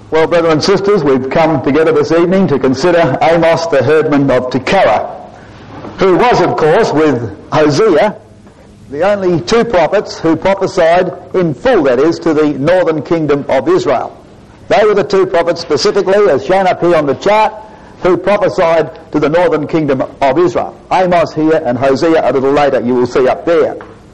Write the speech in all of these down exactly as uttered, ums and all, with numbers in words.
Well, brothers and sisters, we've come together this evening to consider Amos the herdman of Tekoa, who was, of course, with Hosea, the only two prophets who prophesied in full, that is, to the northern kingdom of Israel. They were the two prophets specifically, as shown up here on the chart, who prophesied to the northern kingdom of Israel. Amos here and Hosea a little later, you will see up there.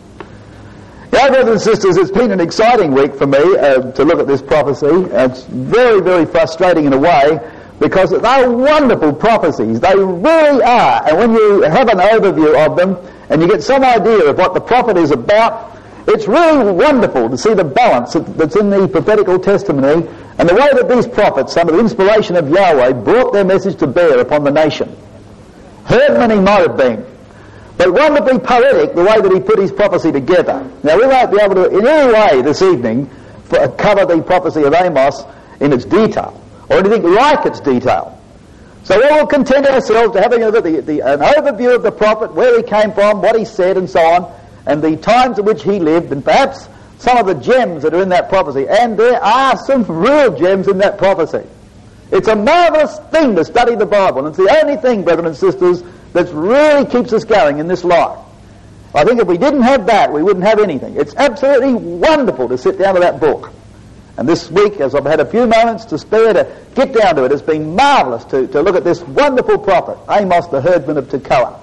Now, brothers and sisters, it's been an exciting week for me uh, to look at this prophecy. It's very, very frustrating in a way, because they're wonderful prophecies. They really are. And when you have an overview of them and you get some idea of what the prophet is about, it's really wonderful to see the balance that's in the prophetical testimony and the way that these prophets, under the inspiration of Yahweh, brought their message to bear upon the nation. Herdman he might have been, but wonderfully poetic the way that he put his prophecy together. Now, we won't be able to in any way this evening for, cover the prophecy of Amos in its detail, or anything like its detail. So we will content ourselves to having a look at the, the, an overview of the prophet, where he came from, what he said, and so on, and the times in which he lived, and perhaps some of the gems that are in that prophecy. And there are some real gems in that prophecy. It's a marvellous thing to study the Bible, and it's the only thing, brethren and sisters, that really keeps us going in this life. I think if we didn't have that, we wouldn't have anything. It's absolutely wonderful to sit down to that book. And this week, as I've had a few moments to spare to get down to it, it's been marvellous to, to look at this wonderful prophet, Amos the herdman of Tekoa.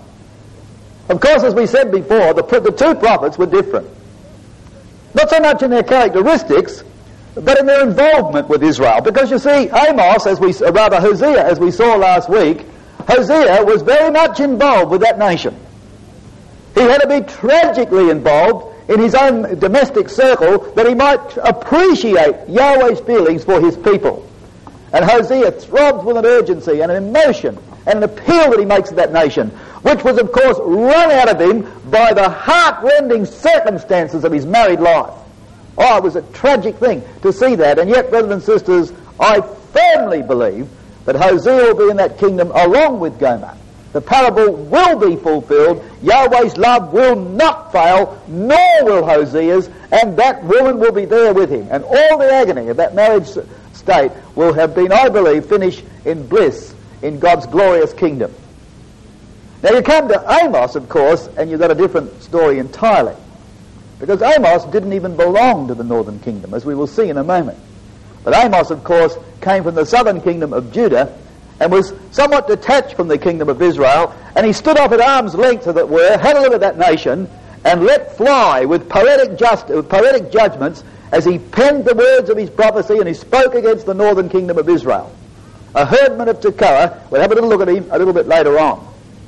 Of course, as we said before, the, the two prophets were different. Not so much in their characteristics, but in their involvement with Israel. Because you see, Amos, as we, or rather Hosea, as we saw last week, Hosea was very much involved with that nation. He had to be tragically involved in his own domestic circle that he might appreciate Yahweh's feelings for his people. And Hosea throbs with an urgency and an emotion and an appeal that he makes to that nation, which was, of course, run out of him by the heart-rending circumstances of his married life. Oh, it was a tragic thing to see that. And yet, brothers and sisters, I firmly believe that Hosea will be in that kingdom along with Gomer. The parable will be fulfilled. Yahweh's love will not fail, nor will Hosea's, and that woman will be there with him. And all the agony of that marriage state will have been, I believe, finished in bliss in God's glorious kingdom. Now you come to Amos, of course, and you've got a different story entirely. Because Amos didn't even belong to the northern kingdom, as we will see in a moment. But Amos, of course, came from the southern kingdom of Judah and was somewhat detached from the kingdom of Israel, and he stood up at arm's length, as it were, had a look at that nation, and let fly with poetic, just, with poetic judgments as he penned the words of his prophecy, and he spoke against the northern kingdom of Israel. A herdman of Tekoa. We'll have a little look at him a little bit later on.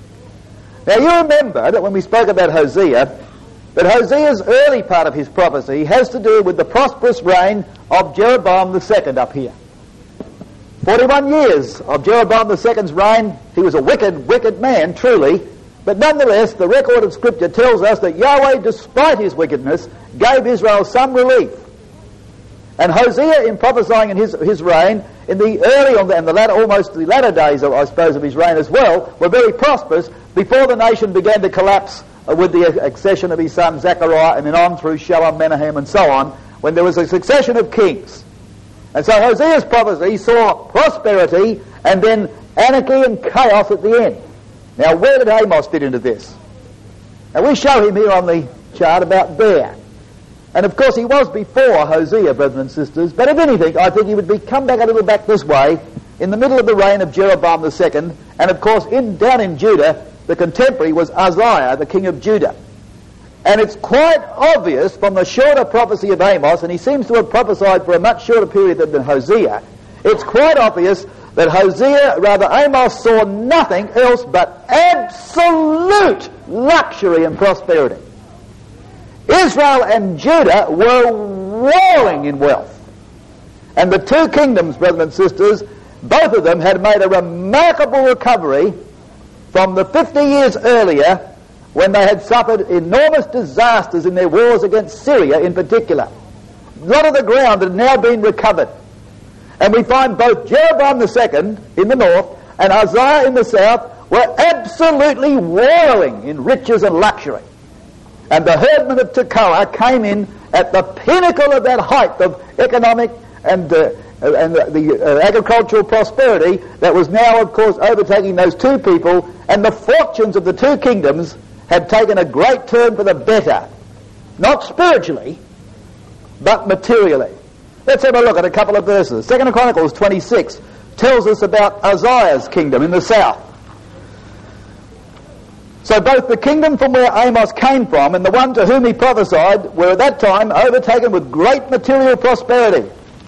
Now you remember that when we spoke about Hosea, that Hosea's early part of his prophecy has to do with the prosperous reign of Jeroboam the second up here. Forty-one years of Jeroboam the second's reign. He was a wicked, wicked man, truly. But nonetheless, the record of Scripture tells us that Yahweh, despite his wickedness, gave Israel some relief. And Hosea, in prophesying in his, his reign, in the early on the, and the latter, almost the latter days, of, I suppose, of his reign as well, were very prosperous before the nation began to collapse uh, with the accession of his son Zechariah, and then on through Shalom, Menahem, and so on, when there was a succession of kings. And so Hosea's prophecy saw prosperity and then anarchy and chaos at the end. Now, where did Amos fit into this? Now, we show him here on the chart about there. And of course he was before Hosea, brothers and sisters, but if anything, I think he would be come back a little back this way, in the middle of the reign of Jeroboam the second, and of course in down in Judah, the contemporary was Uzziah, the king of Judah. And it's quite obvious from the shorter prophecy of Amos, and he seems to have prophesied for a much shorter period than Hosea, it's quite obvious that Hosea, rather Amos, saw nothing else but absolute luxury and prosperity. Israel and Judah were rolling in wealth. And the two kingdoms, brothers and sisters, both of them had made a remarkable recovery from the fifty years earlier when they had suffered enormous disasters in their wars against Syria in particular. A lot of the ground had now been recovered. And we find both Jeroboam the second in the north and Uzziah in the south were absolutely whirling in riches and luxury. And the herdman of Tekoa came in at the pinnacle of that height of economic and uh, uh, and the, the uh, agricultural prosperity that was now, of course, overtaking those two people, and the fortunes of the two kingdoms had taken a great turn for the better. Not spiritually, but materially. Let's have a look at a couple of verses. Second Chronicles twenty-six tells us about Uzziah's kingdom in the south. So both the kingdom from where Amos came from and the one to whom he prophesied were at that time overtaken with great material prosperity.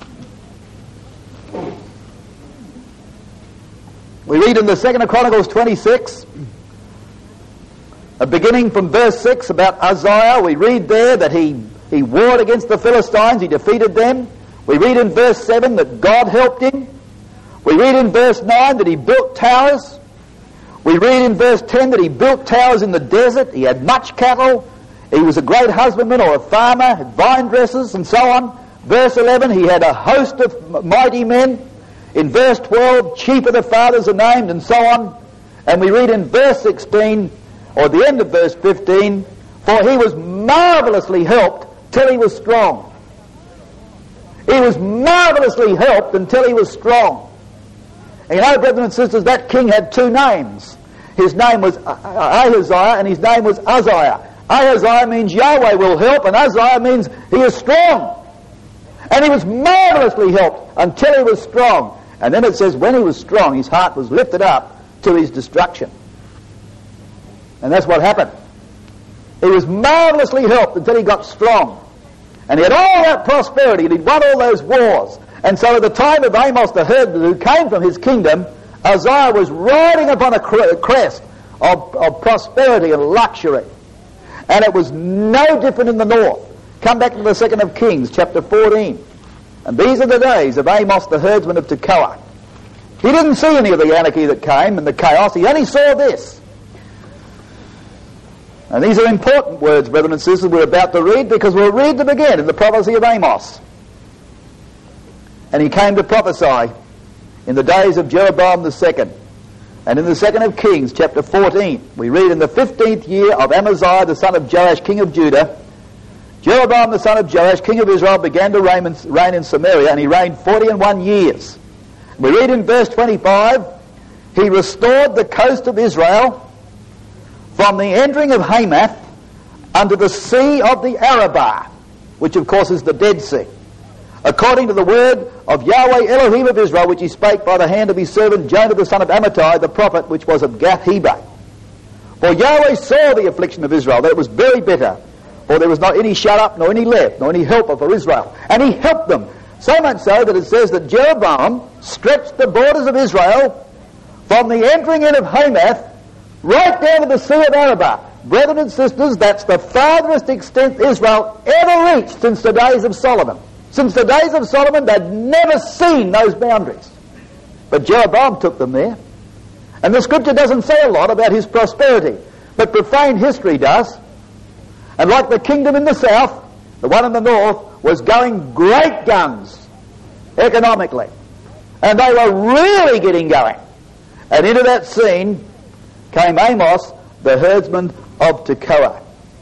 We read in the Second Chronicles twenty-six, uh, beginning from verse six about Uzziah, we read there that he, he warred against the Philistines, he defeated them. We read in verse seven that God helped him. We read in verse nine that he built towers. We read in verse ten that he built towers in the desert. He had much cattle. He was a great husbandman or a farmer, had vine dressers and so on. Verse eleven, he had a host of mighty men. In verse twelve, chief of the fathers are named and so on. And we read in verse sixteen, or the end of verse fifteen, for he was marvellously helped till he was strong. He was marvellously helped until he was strong. And you know, brethren and sisters, that king had two names. His name was Ahaziah and his name was Uzziah. Ahaziah means Yahweh will help, and Uzziah means he is strong. And he was marvelously helped until he was strong. And then it says when he was strong, his heart was lifted up to his destruction. And that's what happened. He was marvelously helped until he got strong. And he had all that prosperity, and he'd won all those wars. And so at the time of Amos the herdman, who came from his kingdom, Uzziah was riding upon a crest of, of prosperity and luxury. And it was no different in the north. Come back to the second of Kings, chapter fourteen. And these are the days of Amos the herdsman of Tekoa. He didn't see any of the anarchy that came and the chaos. He only saw this. And these are important words, brethren and sisters, we're about to read, because we'll read them again in the prophecy of Amos. And he came to prophesy in the days of Jeroboam the second. And in the second of Kings, chapter fourteen, we read, in the fifteenth year of Amaziah the son of Joash, king of Judah, Jeroboam the son of Joash, king of Israel, began to reign in, reign in Samaria, and he reigned forty and one years. We read in verse twenty-five, he restored the coast of Israel from the entering of Hamath unto the sea of the Arabah, which of course is the Dead Sea, according to the word of Yahweh Elohim of Israel, which he spake by the hand of his servant Jonah the son of Amittai, the prophet, which was of Gath-heba. For Yahweh saw the affliction of Israel, that it was very bitter, for there was not any shut up, nor any left, nor any helper for Israel. And he helped them, so much so that it says that Jeroboam stretched the borders of Israel from the entering in of Hamath right down to the Sea of Arabah. Brethren and sisters, that's the farthest extent Israel ever reached since the days of Solomon. Since the days of Solomon, they'd never seen those boundaries. But Jeroboam took them there. And the scripture doesn't say a lot about his prosperity, but profane history does. And like the kingdom in the south, the one in the north was going great guns economically. And they were really getting going. And into that scene came Amos, the herdsman of Tekoa.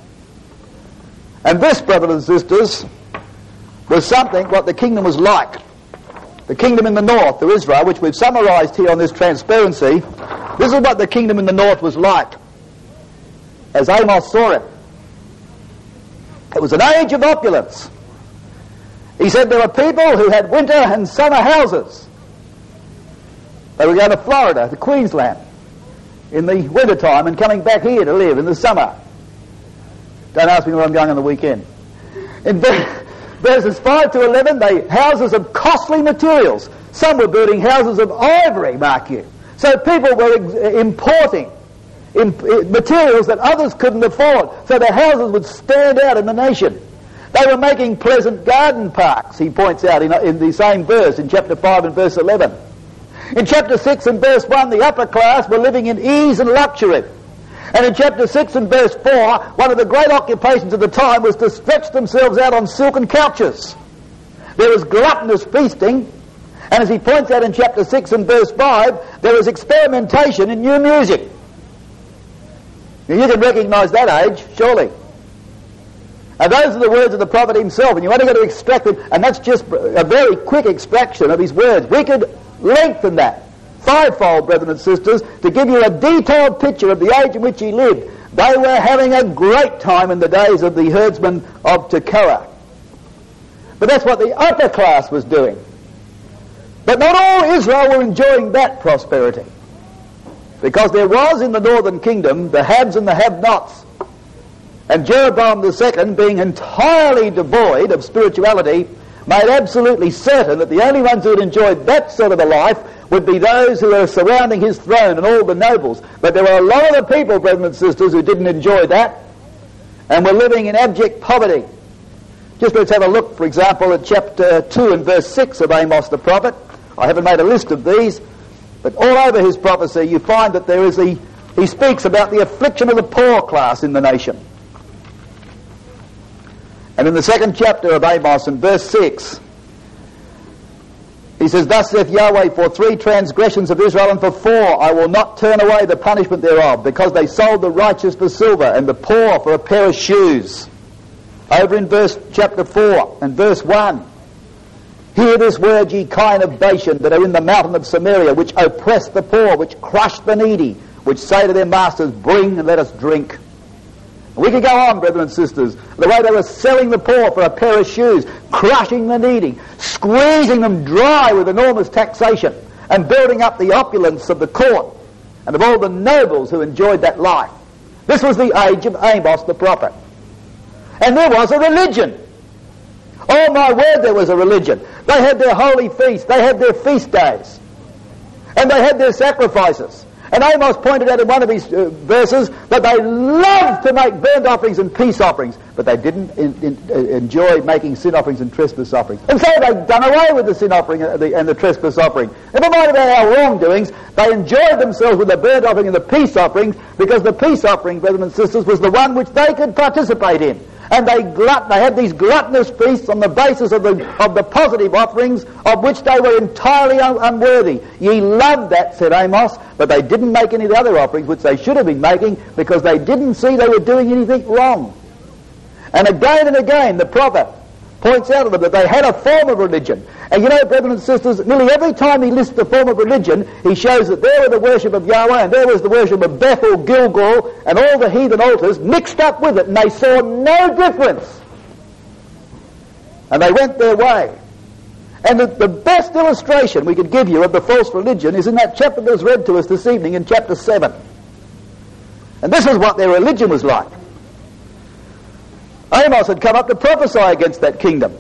And this, brothers and sisters, was something what the kingdom was like. The kingdom in the north, to Israel, which we've summarized here on this transparency, this is what the kingdom in the north was like, as Amos saw it. It was an age of opulence. He said there were people who had winter and summer houses. They were going to Florida, to Queensland, in the winter time and coming back here to live in the summer. Don't ask me where I'm going on the weekend. In verses five to eleven, they houses of costly materials. Some were building houses of ivory, mark you. So people were ex- importing in, materials that others couldn't afford, so their houses would stand out in the nation. They were making pleasant garden parks, he points out in, in the same verse, in chapter five and verse eleven. In chapter six and verse one, the upper class were living in ease and luxury. And in chapter six and verse four, one of the great occupations of the time was to stretch themselves out on silken couches. There was gluttonous feasting, and as he points out in chapter six and verse five, there was experimentation in new music. Now you can recognise that age, surely. And those are the words of the prophet himself, and you only got to extract them, and that's just a very quick extraction of his words. We could lengthen that fivefold, brethren and sisters, to give you a detailed picture of the age in which he lived. They were having a great time in the days of the herdsmen of Tekoa. But that's what the upper class was doing. But not all Israel were enjoying that prosperity, because there was in the northern kingdom the haves and the have-nots. And Jeroboam the second, being entirely devoid of spirituality, made absolutely certain that the only ones who had enjoyed that sort of a life would be those who were surrounding his throne and all the nobles. But there were a lot of the people, brethren and sisters, who didn't enjoy that and were living in abject poverty. Just let's have a look, for example, at chapter two and verse six of Amos the prophet. I haven't made a list of these, but all over his prophecy you find that there is the, he speaks about the affliction of the poor class in the nation. And in the second chapter of Amos, in verse six, he says, "Thus saith Yahweh, for three transgressions of Israel, and for four I will not turn away the punishment thereof, because they sold the righteous for silver, and the poor for a pair of shoes." Over in verse chapter four and verse one, "Hear this word, ye kine of Bashan, that are in the mountain of Samaria, which oppress the poor, which crush the needy, which say to their masters, Bring and let us drink." We could go on, brethren and sisters, the way they were selling the poor for a pair of shoes, crushing the needy, squeezing them dry with enormous taxation, and building up the opulence of the court and of all the nobles who enjoyed that life. This was the age of Amos the prophet. And there was a religion. Oh my word, there was a religion. They had their holy feasts, they had their feast days, and they had their sacrifices. And Amos pointed out in one of his uh, verses that they loved to make burnt offerings and peace offerings, but they didn't in, in, uh, enjoy making sin offerings and trespass offerings. And so they'd done away with the sin offering and the, and the trespass offering. Never mind about our wrongdoings, they enjoyed themselves with the burnt offering and the peace offerings, because the peace offering, brethren and sisters, was the one which they could participate in. And they glut, they had these gluttonous feasts on the basis of the of the positive offerings, of which they were entirely un- unworthy. Ye loved that, said Amos, but they didn't make any of the other offerings which they should have been making, because they didn't see they were doing anything wrong. And again and again the prophet points out to them that they had a form of religion. And you know, brethren and sisters, nearly every time he lists the form of religion, he shows that there was the worship of Yahweh, and there was the worship of Bethel, Gilgal, and all the heathen altars mixed up with it, and they saw no difference. And they went their way. And the, the best illustration we could give you of the false religion is in that chapter that was read to us this evening, in chapter seven. And this is what their religion was like. Amos had come up to prophesy against that kingdom.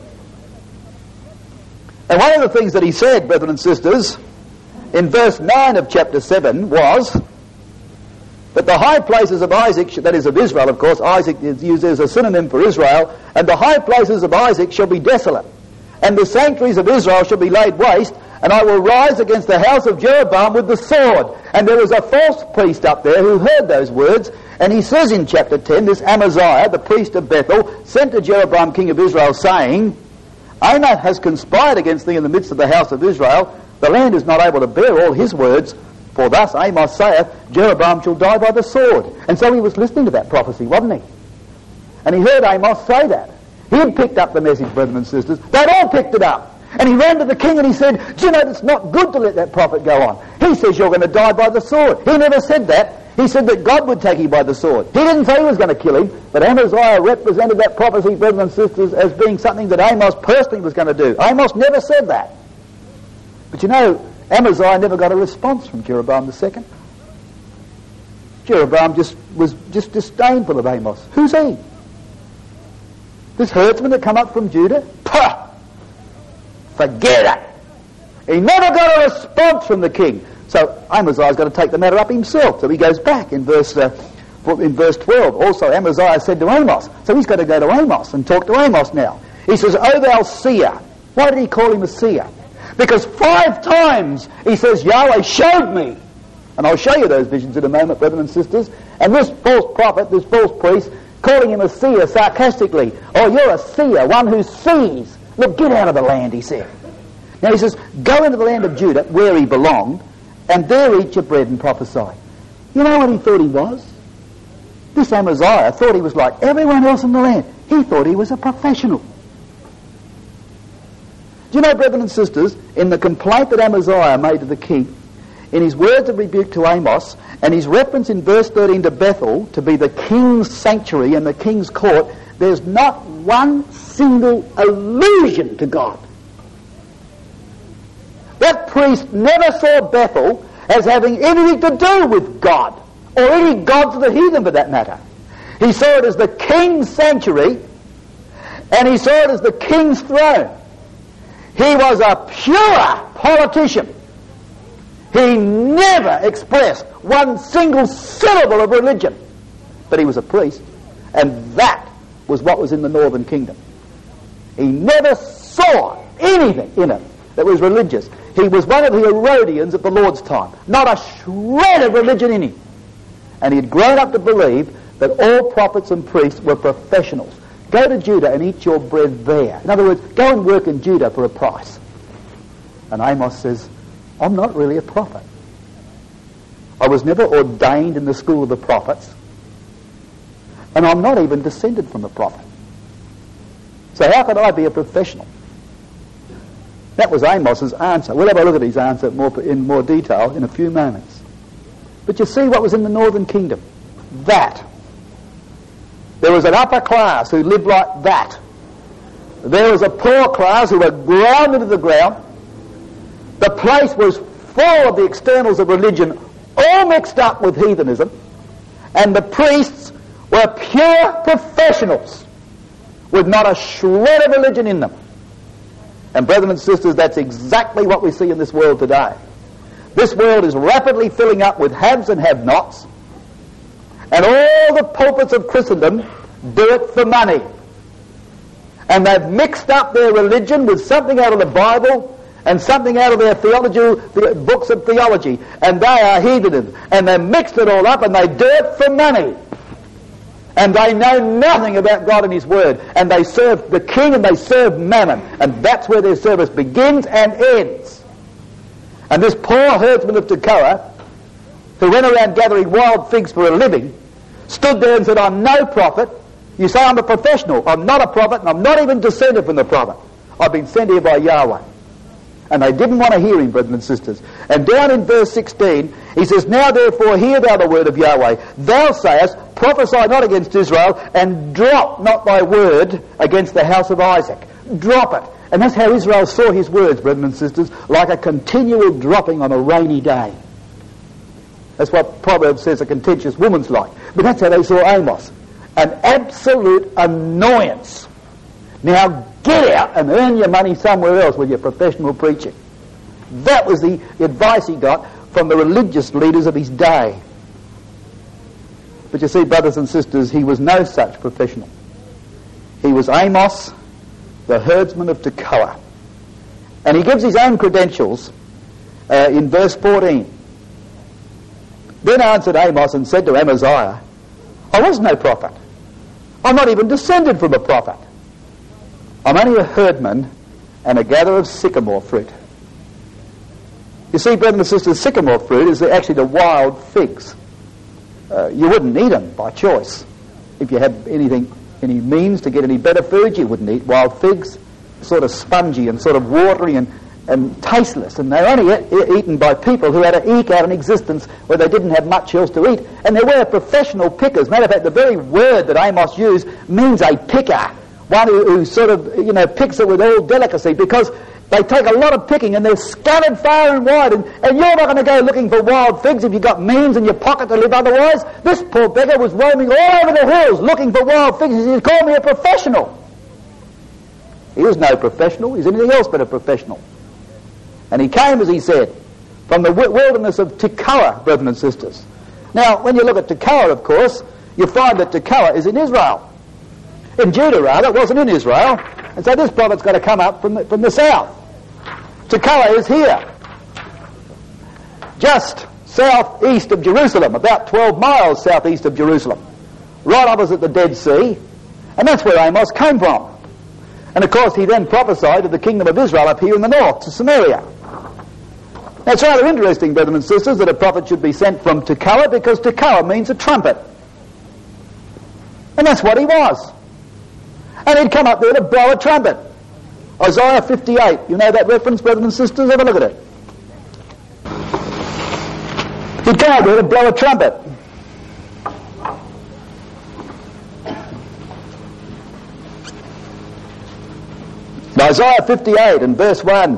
And one of the things that he said, brethren and sisters, in verse nine of chapter seven was that the high places of Isaac, that is of Israel, of course, Isaac is used as a synonym for Israel, and the high places of Isaac shall be desolate, and the sanctuaries of Israel shall be laid waste, and I will rise against the house of Jeroboam with the sword. And there was a false priest up there who heard those words, and he says in chapter ten, this Amaziah, the priest of Bethel, sent to Jeroboam king of Israel, saying, Amos has conspired against thee in the midst of the house of Israel. The land is not able to bear all his words, for thus Amos saith, Jeroboam shall die by the sword. And so he was listening to that prophecy, wasn't he? And he heard Amos say that. He had picked up the message, brethren and sisters. They'd all picked it up. And he ran to the king and he said, do you know, it's not good to let that prophet go on. He says you're going to die by the sword. He never said that. He said that God would take him by the sword. He didn't say he was going to kill him, but Amaziah represented that prophecy, brethren and sisters, as being something that Amos personally was going to do. Amos never said that. But you know, Amaziah never got a response from Jeroboam the second. Jeroboam just was just disdainful of Amos. Who's he? This herdsman that come up from Judah? Pah! Forget it. He never got a response from the king. So Amaziah's got to take the matter up himself. So he goes back in verse uh, in verse twelve. Also Amaziah said to Amos. So he's got to go to Amos and talk to Amos now. He says, O thou seer. Why did he call him a seer? Because five times he says, Yahweh showed me. And I'll show you those visions in a moment, brethren and sisters. And this false prophet, this false priest, calling him a seer sarcastically. Oh, you're a seer, one who sees. Look, get out of the land, he said. Now he says, go into the land of Judah, where he belonged, and there eat your bread and prophesy. You know what he thought he was? This Amaziah thought he was like everyone else in the land. He thought he was a professional. Do you know, brethren and sisters, in the complaint that Amaziah made to the king, in his words of rebuke to Amos, and his reference in verse thirteen to Bethel to be the king's sanctuary and the king's court, there's not one single allusion to God. That priest never saw Bethel as having anything to do with God, or any gods of the heathen for that matter. He saw it as the king's sanctuary, and he saw it as the king's throne. He was a pure politician. He never expressed one single syllable of religion. But he was a priest, and that was what was in the northern kingdom. He never saw anything in it that was religious. He was one of the Herodians at the Lord's time. Not a shred of religion in him. And he had grown up to believe that all prophets and priests were professionals. Go to Judah and eat your bread there. In other words, go and work in Judah for a price. And Amos says, I'm not really a prophet. I was never ordained in the school of the prophets. And I'm not even descended from a prophet. So how could I be a professional? That was Amos's answer. We'll have a look at his answer more, in more detail in a few moments. But you see what was in the northern kingdom? That. There was an upper class who lived like that. There was a poor class who were ground into the ground. The place was full of the externals of religion, all mixed up with heathenism. And the priests were pure professionals with not a shred of religion in them. And brethren and sisters, that's exactly what we see in this world today. This world is rapidly filling up with haves and have-nots. And all the pulpits of Christendom do it for money. And they've mixed up their religion with something out of the Bible and something out of their theology, the books of theology. And they are heathenists. And they've mixed it all up and they do it for money. And they know nothing about God and His Word. And they serve the king and they serve mammon. And that's where their service begins and ends. And this poor herdsman of Tekoa, who went around gathering wild figs for a living, stood there and said, I'm no prophet. You say I'm a professional. I'm not a prophet, and I'm not even descended from the prophet. I've been sent here by Yahweh. And they didn't want to hear him, brethren and sisters. And down in verse sixteen, he says, Now therefore hear thou the word of Yahweh. Thou sayest, prophesy not against Israel, and drop not thy word against the house of Isaac. Drop it. And that's how Israel saw his words, brethren and sisters, like a continual dropping on a rainy day. That's what Proverbs says a contentious woman's like. But that's how they saw Amos. An absolute annoyance. Now get out and earn your money somewhere else with your professional preaching. That was the advice he got from the religious leaders of his day. But you see, brothers and sisters, he was no such professional. He was Amos, the herdsman of Tekoa. And he gives his own credentials uh, in verse fourteen. Then answered Amos and said to Amaziah, I was no prophet. I'm not even descended from a prophet. I'm only a herdman and a gatherer of sycamore fruit. You see, brothers and sisters, sycamore fruit is actually the wild figs. Uh, you wouldn't eat them by choice. If you had anything, any means to get any better food, you wouldn't eat wild figs. Sort of spongy and sort of watery and, and tasteless. And they're only e- eaten by people who had to eke out an existence where they didn't have much else to eat. And there were professional pickers. Matter of fact, the very word that Amos used means a picker. One who, who sort of, you know, picks it with all delicacy, because they take a lot of picking and they're scattered far and wide, and, and you're not going to go looking for wild figs if you've got means in your pocket to live otherwise. This poor beggar was roaming all over the hills looking for wild figs. He said, call me a professional. He was no professional. He's anything else but a professional. And he came, as he said, from the wilderness of Tekoa, brethren and sisters. Now, when you look at Tekoa, of course, you find that Tekoa is in Israel. In Judah, rather. It wasn't in Israel. And so this prophet's got to come up from the, from the south. Tekoa is here, just southeast of Jerusalem, about twelve miles southeast of Jerusalem, right opposite the Dead Sea, and that's where Amos came from. And of course he then prophesied of the kingdom of Israel up here in the north, to Samaria. Now it's rather interesting, brethren and sisters, that a prophet should be sent from Tekoa, because Tekoa means a trumpet. And that's what he was. And he'd come up there to blow a trumpet. Isaiah fifty-eight. You know that reference, brothers and sisters? Have a look at it. He'd come up there to blow a trumpet. Isaiah fifty-eight and verse one.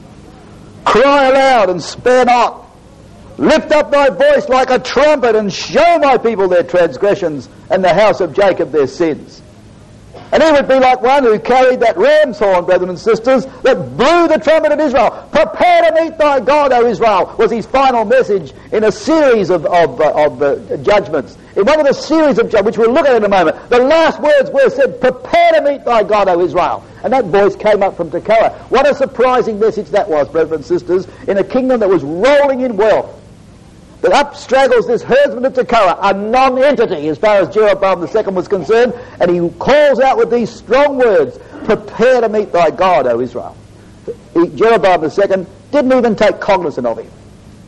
Cry aloud and spare not. Lift up thy voice like a trumpet and show my people their transgressions and the house of Jacob their sins. And he would be like one who carried that ram's horn, brothers and sisters, that blew the trumpet of Israel. Prepare to meet thy God, O Israel, was his final message in a series of, of, uh, of uh, judgments. In one of the series of judgments, which we'll look at in a moment, the last words were said, prepare to meet thy God, O Israel. And that voice came up from Tekoa. What a surprising message that was, brothers and sisters, in a kingdom that was rolling in wealth. That up straggles this herdsman of Tekoa, a non-entity as far as Jeroboam the second was concerned, and he calls out with these strong words, prepare to meet thy God, O Israel. He, Jeroboam the second didn't even take cognizance of him.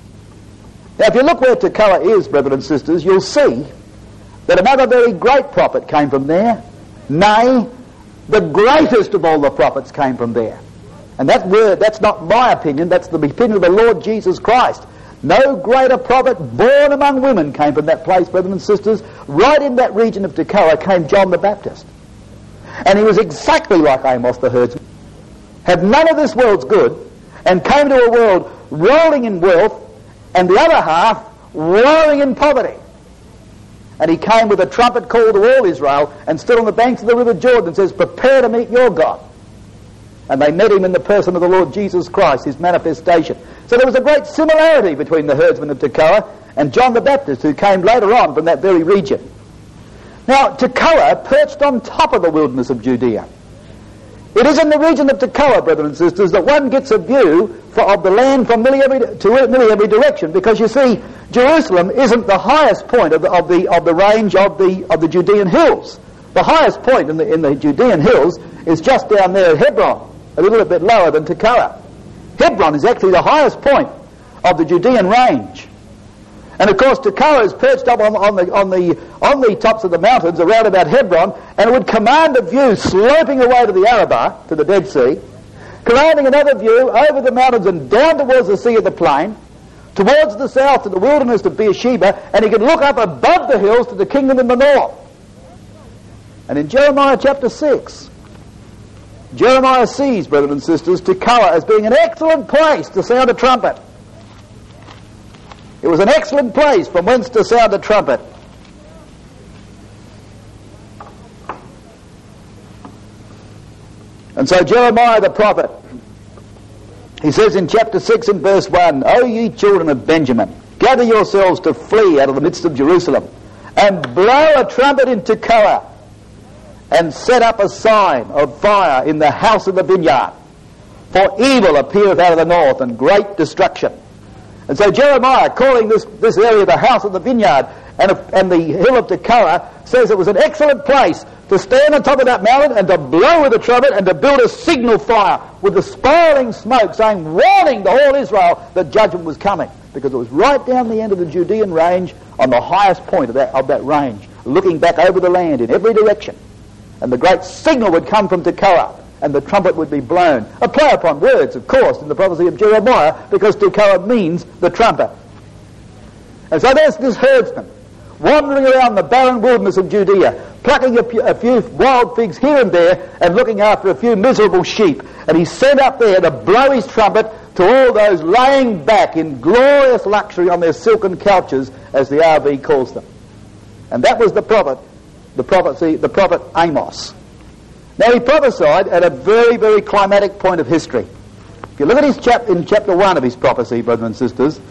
Now if you look where Tekoa is, brothers and sisters, you'll see that another very great prophet came from there. Nay, the greatest of all the prophets came from there. And that word, that's not my opinion, that's the opinion of the Lord Jesus Christ. No greater prophet born among women came from that place, brothers and sisters. Right in that region of Tekoa came John the Baptist. And he was exactly like Amos the herdsman. Had none of this world's good and came to a world rolling in wealth and the other half roaring in poverty. And he came with a trumpet call to all Israel and stood on the banks of the river Jordan and says, prepare to meet your God. And they met him in the person of the Lord Jesus Christ, his manifestation. So there was a great similarity between the herdsman of Tekoa and John the Baptist, who came later on from that very region. Now, Tekoa perched on top of the wilderness of Judea. It is in the region of Tekoa, brothers and sisters, that one gets a view for, of the land from nearly every, to nearly every direction, because you see, Jerusalem isn't the highest point of the, of the, of the range of the, of the Judean hills. The highest point in the, in the Judean hills is just down there at Hebron, a little bit lower than Tekoa. Hebron is actually the highest point of the Judean range. And of course Tekoa is perched up on, on, the, on, the, on the tops of the mountains around about Hebron, and it would command a view sloping away to the Arabah, to the Dead Sea, commanding another view over the mountains and down towards the Sea of the Plain, towards the south to the wilderness of Beersheba, and he could look up above the hills to the kingdom in the north. And in Jeremiah chapter six, Jeremiah sees, brothers and sisters, Tekoa as being an excellent place to sound a trumpet. It was an excellent place from whence to sound a trumpet. And so Jeremiah the prophet, he says in chapter six and verse one, O ye children of Benjamin, gather yourselves to flee out of the midst of Jerusalem, and blow a trumpet in Tekoa, and set up a sign of fire in the house of the vineyard. For evil appeareth out of the north, and great destruction. And so Jeremiah, calling this, this area the house of the vineyard and, and the hill of Tekoa, says it was an excellent place to stand on top of that mountain and to blow with a trumpet and to build a signal fire with the spiraling smoke, saying, warning to all Israel that judgment was coming. Because it was right down the end of the Judean range, on the highest point of that, of that range, looking back over the land in every direction. And the great signal would come from Tekoa, and the trumpet would be blown. A play upon words, of course, in the prophecy of Jeremiah, because Tekoa means the trumpet. And so there's this herdsman, wandering around the barren wilderness of Judea, plucking a, few, a few wild figs here and there, and looking after a few miserable sheep. And he's sent up there to blow his trumpet to all those laying back in glorious luxury on their silken couches, as the R V calls them. And that was the prophet, the prophecy, the prophet Amos. Now he prophesied at a very, very climatic point of history. If you look at his chap in chapter one of his prophecy, brothers and sisters,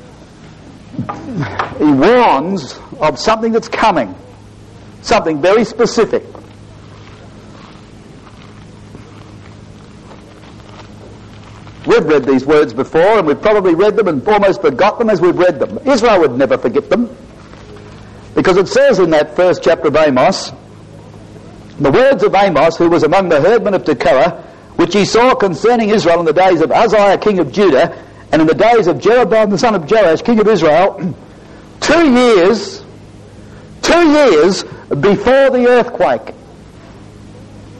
he warns of something that's coming, something very specific. We've read these words before, and we've probably read them and almost forgot them as we've read them. Israel would never forget them, because it says in that first chapter of Amos, the words of Amos, who was among the herdmen of Tekoa, which he saw concerning Israel in the days of Uzziah king of Judah, and in the days of Jeroboam the son of Joash king of Israel, two years, two years before the earthquake.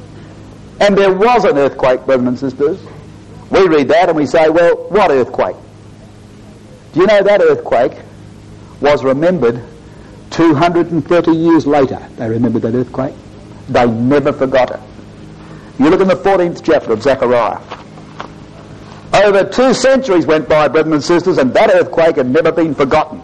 And there was an earthquake, brethren and sisters. We read that and we say, well, what earthquake? Do you know that earthquake was remembered two hundred thirty years later? They remembered that earthquake. They never forgot it. You look in the fourteenth chapter of Zechariah. Over two centuries went by, brethren and sisters, and that earthquake had never been forgotten.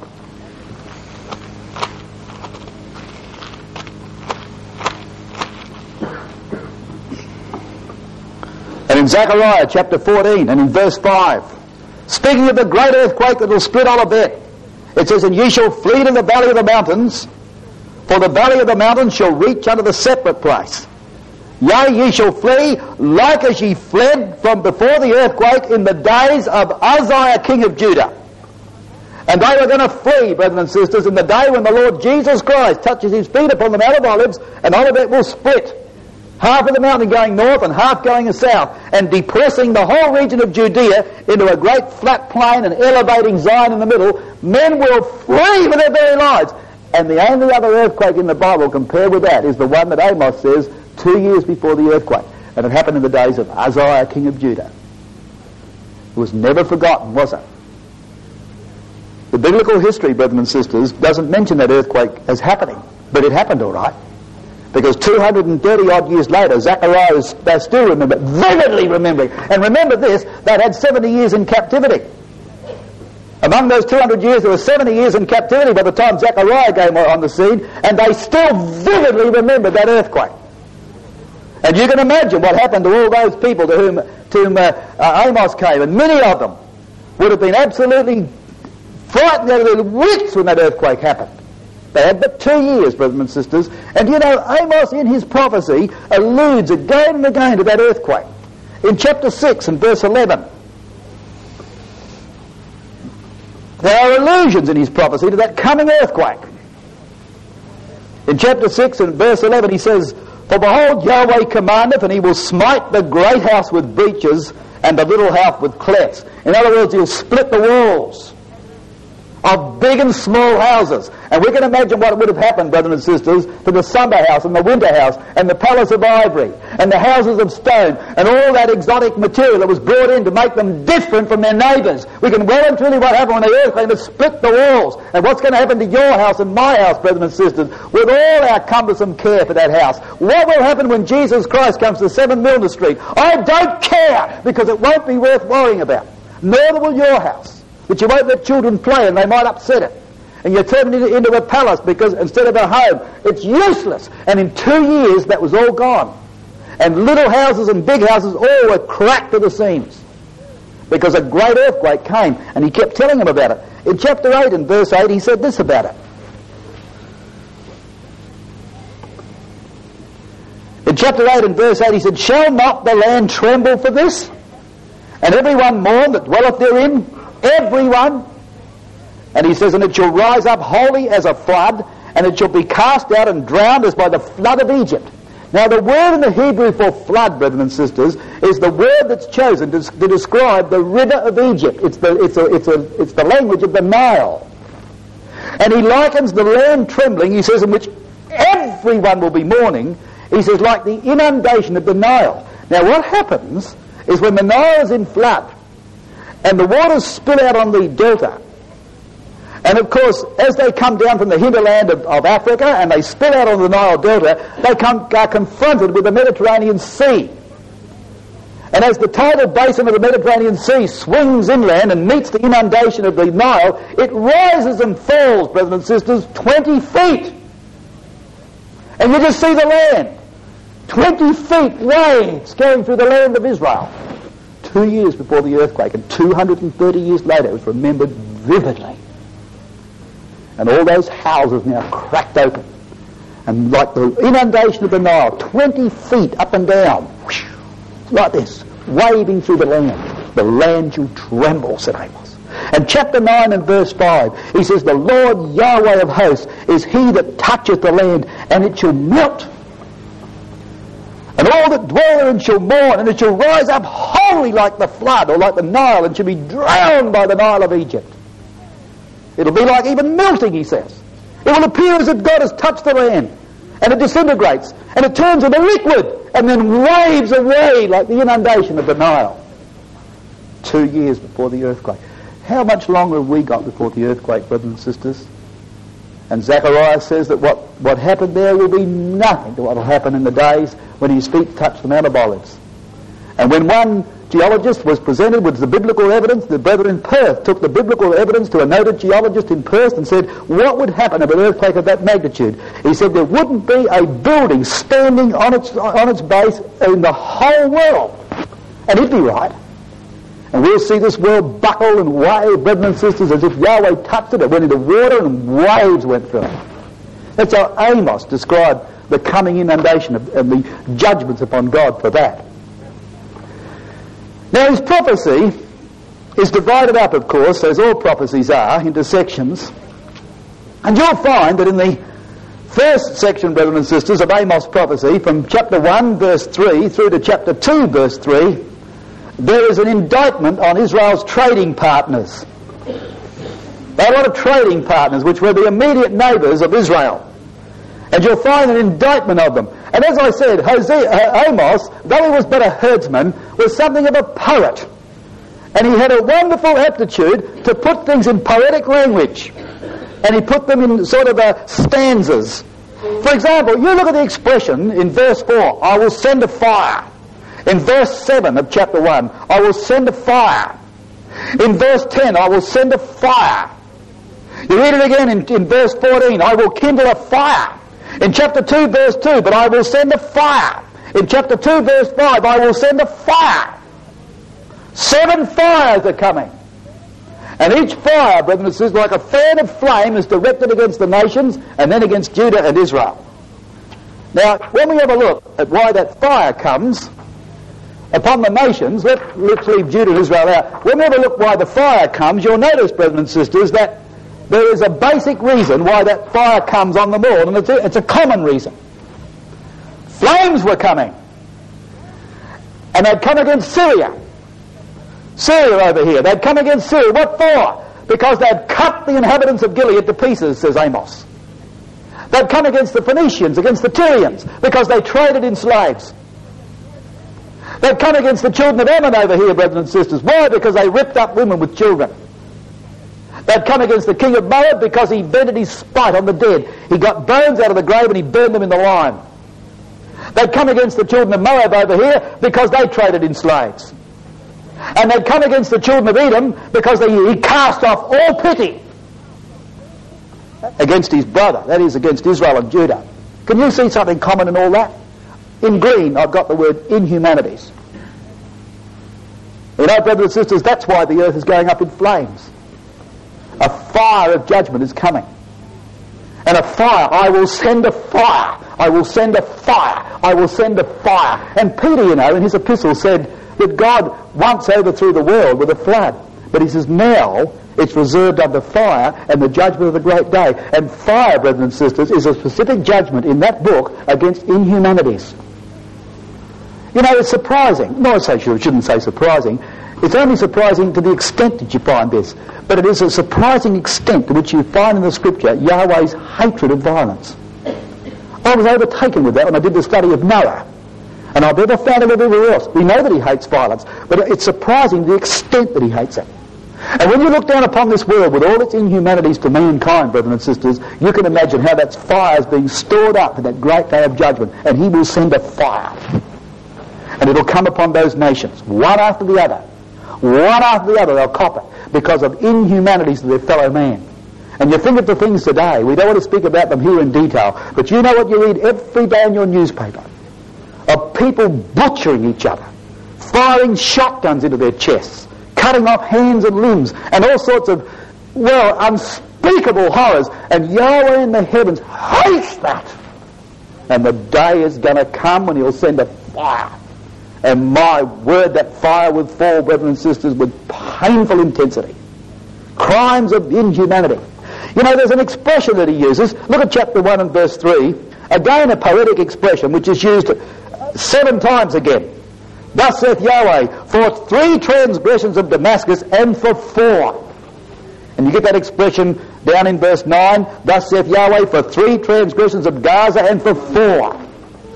And in Zechariah chapter fourteen and in verse five, speaking of the great earthquake that will split Olivet, it says, and ye shall flee to the valley of the mountains, for the valley of the mountains shall reach unto the separate place. Yea, ye shall flee like as ye fled from before the earthquake in the days of Uzziah king of Judah. And they were going to flee, brethren and sisters, in the day when the Lord Jesus Christ touches his feet upon the Mount of Olives, and Olivet will split. Half of the mountain going north and half going south, and depressing the whole region of Judea into a great flat plain and elevating Zion in the middle. Men will flee for their very lives. And the only other earthquake in the Bible compared with that is the one that Amos says two years before the earthquake. And it happened in the days of Uzziah, king of Judah. It was never forgotten, was it? The biblical history, brethren and sisters, doesn't mention that earthquake as happening. But it happened all right. Because two hundred thirty odd years later, Zechariah is they still remember, vividly remembering. And remember this, they'd had seventy years in captivity. Among those two hundred years, there were seventy years in captivity by the time Zechariah came on the scene, and they still vividly remembered that earthquake. And you can imagine what happened to all those people to whom, to whom uh, uh, Amos came, and many of them would have been absolutely frightened out of their wits when that earthquake happened. They had but two years, brothers and sisters. And you know, Amos in his prophecy alludes again and again to that earthquake. In chapter six and verse eleven, there are allusions in his prophecy to that coming earthquake. In chapter six and verse eleven he says, for behold, Yahweh commandeth, and he will smite the great house with breaches, and the little house with clefts. In other words, he'll split the walls of big and small houses. And we can imagine what would have happened, brothers and sisters, to the summer house and the winter house and the palace of ivory and the houses of stone and all that exotic material that was brought in to make them different from their neighbours. We can well and truly what happened when the earthquake has split the walls. And what's going to happen to your house and my house, brothers and sisters, with all our cumbersome care for that house? What will happen when Jesus Christ comes to seven Milner Street? I don't care, because it won't be worth worrying about. Nor will your house. But you won't let children play and they might upset it. And you turn it into a palace because instead of a home, it's useless. And in two years, that was all gone. And little houses and big houses all were cracked to the seams. Because a great earthquake came, and he kept telling them about it. In chapter eight and verse eight, he said this about it. In chapter eight and verse eight, he said, shall not the land tremble for this? And everyone mourn that dwelleth therein? Everyone. And he says, and it shall rise up wholly as a flood, and it shall be cast out and drowned as by the flood of Egypt. Now the word in the Hebrew for flood, brethren and sisters, is the word that's chosen to, to describe the river of Egypt. It's the, it's, a, it's, a, it's the language of the Nile. And he likens the land trembling, he says, in which everyone will be mourning, he says, like the inundation of the Nile. Now what happens is when the Nile is in flood, and the waters spill out on the delta. And of course, as they come down from the hinterland of, of Africa and they spill out on the Nile Delta, they come, are confronted with the Mediterranean Sea. And as the tidal basin of the Mediterranean Sea swings inland and meets the inundation of the Nile, it rises and falls, brothers and sisters, twenty feet. And you just see the land. twenty feet waves going through the land of Israel. Two years before the earthquake, and two hundred thirty years later, it was remembered vividly. And all those houses now cracked open. And like the inundation of the Nile, twenty feet up and down, whoosh, like this, waving through the land. The land shall tremble, said Amos. And chapter nine and verse five, he says, the Lord Yahweh of hosts is he that toucheth the land, and it shall melt. And all that dwell therein shall mourn, and it shall rise up wholly like the flood, or like the Nile, and shall be drowned by the Nile of Egypt. It'll be like even melting, he says. It will appear as if God has touched the land, and it disintegrates, and it turns into liquid, and then waves away like the inundation of the Nile. Two years before the earthquake. How much longer have we got before the earthquake, brothers and sisters? And Zechariah says that what, what happened there will be nothing to what will happen in the days when his feet touch the Mount of Olives. And when one geologist was presented with the biblical evidence, the brethren in Perth took the biblical evidence to a noted geologist in Perth and said, what would happen if an earthquake of that magnitude? He said there wouldn't be a building standing on its, on its base in the whole world. And he'd be right. And we'll see this world buckle and wave, brethren and sisters, as if Yahweh touched it. It went into water and waves went through it. That's how Amos described the coming inundation of, and the judgments upon God for that. Now his prophecy is divided up, of course, as all prophecies are, into sections. And you'll find that in the first section, brethren and sisters, of Amos' prophecy, from chapter one, verse three, through to chapter two, verse three, there is an indictment on Israel's trading partners. They had a lot of trading partners which were the immediate neighbours of Israel. And you'll find an indictment of them. And as I said, Hosea, uh, Amos, though he was but a herdsman, was something of a poet. And he had a wonderful aptitude to put things in poetic language. And he put them in sort of uh, stanzas. For example, you look at the expression in verse four, I will send a fire. In verse seven of chapter one, I will send a fire. In verse ten, I will send a fire. You read it again in, in verse fourteen, I will kindle a fire. In chapter two, verse two, but I will send a fire. In chapter two, verse five, I will send a fire. Seven fires are coming. And each fire, brethren and sisters, like a fan of flame, is directed against the nations and then against Judah and Israel. Now, when we have a look at why that fire comes upon the nations, let, let's leave Judah and Israel out. When we have a look why the fire comes, you'll notice, brethren and sisters, that there is a basic reason why that fire comes on them all, and it's a, it's a common reason. Flames were coming. And they'd come against Syria. Syria over here. They'd come against Syria. What for? Because they'd cut the inhabitants of Gilead to pieces, says Amos. They'd come against the Phoenicians, against the Tyrians, because they traded in slaves. They'd come against the children of Ammon over here, brothers and sisters. Why? Because they ripped up women with children. They'd come against the king of Moab because he vented his spite on the dead. He got bones out of the grave and he burned them in the lime. They'd come against the children of Moab over here because they traded in slaves. And they'd come against the children of Edom because they, he cast off all pity against his brother, that is, against Israel and Judah. Can you see something common in all that? In green, I've got the word inhumanities. You know, brothers and sisters, that's why the earth is going up in flames. A fire of judgment is coming. And a fire, I will send a fire. I will send a fire. I will send a fire. And Peter, you know, in his epistle said that God once overthrew the world with a flood. But he says now it's reserved under fire and the judgment of the great day. And fire, brothers and sisters, is a specific judgment in that book against inhumanities. You know, it's surprising. No, I say, shouldn't say surprising. It's only surprising to the extent that you find this. But it is a surprising extent to which you find in the Scripture Yahweh's hatred of violence. I was overtaken with that when I did the study of Noah. And I've never found it everywhere else. We know that he hates violence, but it's surprising the extent that he hates it. And when you look down upon this world with all its inhumanities to mankind, brethren and sisters, you can imagine how that fire is being stored up for that great day of judgment. And he will send a fire. And it'll come upon those nations, one after the other. One after the other they'll cop it because of inhumanities to their fellow man. And you think of the things today, we don't want to speak about them here in detail, but you know what you read every day in your newspaper? Of people butchering each other, firing shotguns into their chests, cutting off hands and limbs, and all sorts of, well, unspeakable horrors. And Yahweh in the heavens hates that. And the day is going to come when he'll send a fire. And my word, that fire will fall, brethren and sisters, with painful intensity. Crimes of inhumanity. You know, there's an expression that he uses. Look at chapter one and verse three. Again, a poetic expression which is used seven times again. Thus saith Yahweh, for three transgressions of Damascus and for four. And you get that expression down in verse nine. Thus saith Yahweh, for three transgressions of Gaza and for four.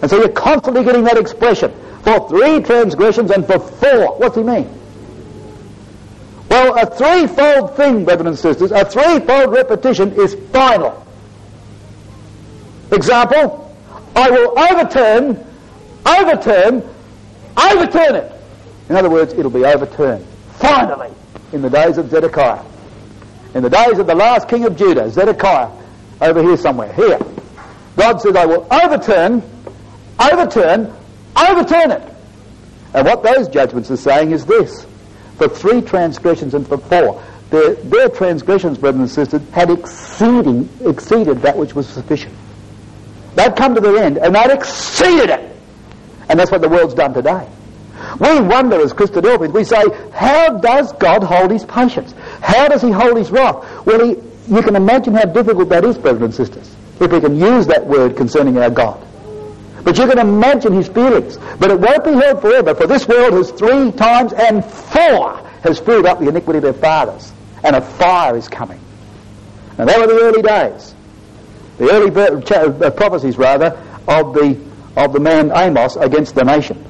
And so you're constantly getting that expression. For three transgressions and for four. What's he mean? Well, a threefold thing, brethren and sisters, a threefold repetition is final. Example, I will overturn, overturn, overturn it. In other words, it'll be overturned. Finally, in the days of Zedekiah. In the days of the last king of Judah, Zedekiah, over here somewhere, here. God says, I will overturn, overturn, overturn it. And what those judgments are saying is this. For three transgressions and for four. Their, their transgressions, brothers and sisters, had exceeding, exceeded that which was sufficient. They'd come to their end and they'd exceeded it. And that's what the world's done today. We wonder as Christadelphians, we say, how does God hold his patience? How does he hold his wrath? Well, he, you can imagine how difficult that is, brothers and sisters, if we can use that word concerning our God. But you can imagine his feelings. But it won't be held forever, for this world has three times and four has filled up the iniquity of their fathers. And a fire is coming. And they were the early days. The early uh, prophecies, rather, of the, of the man Amos against the nation.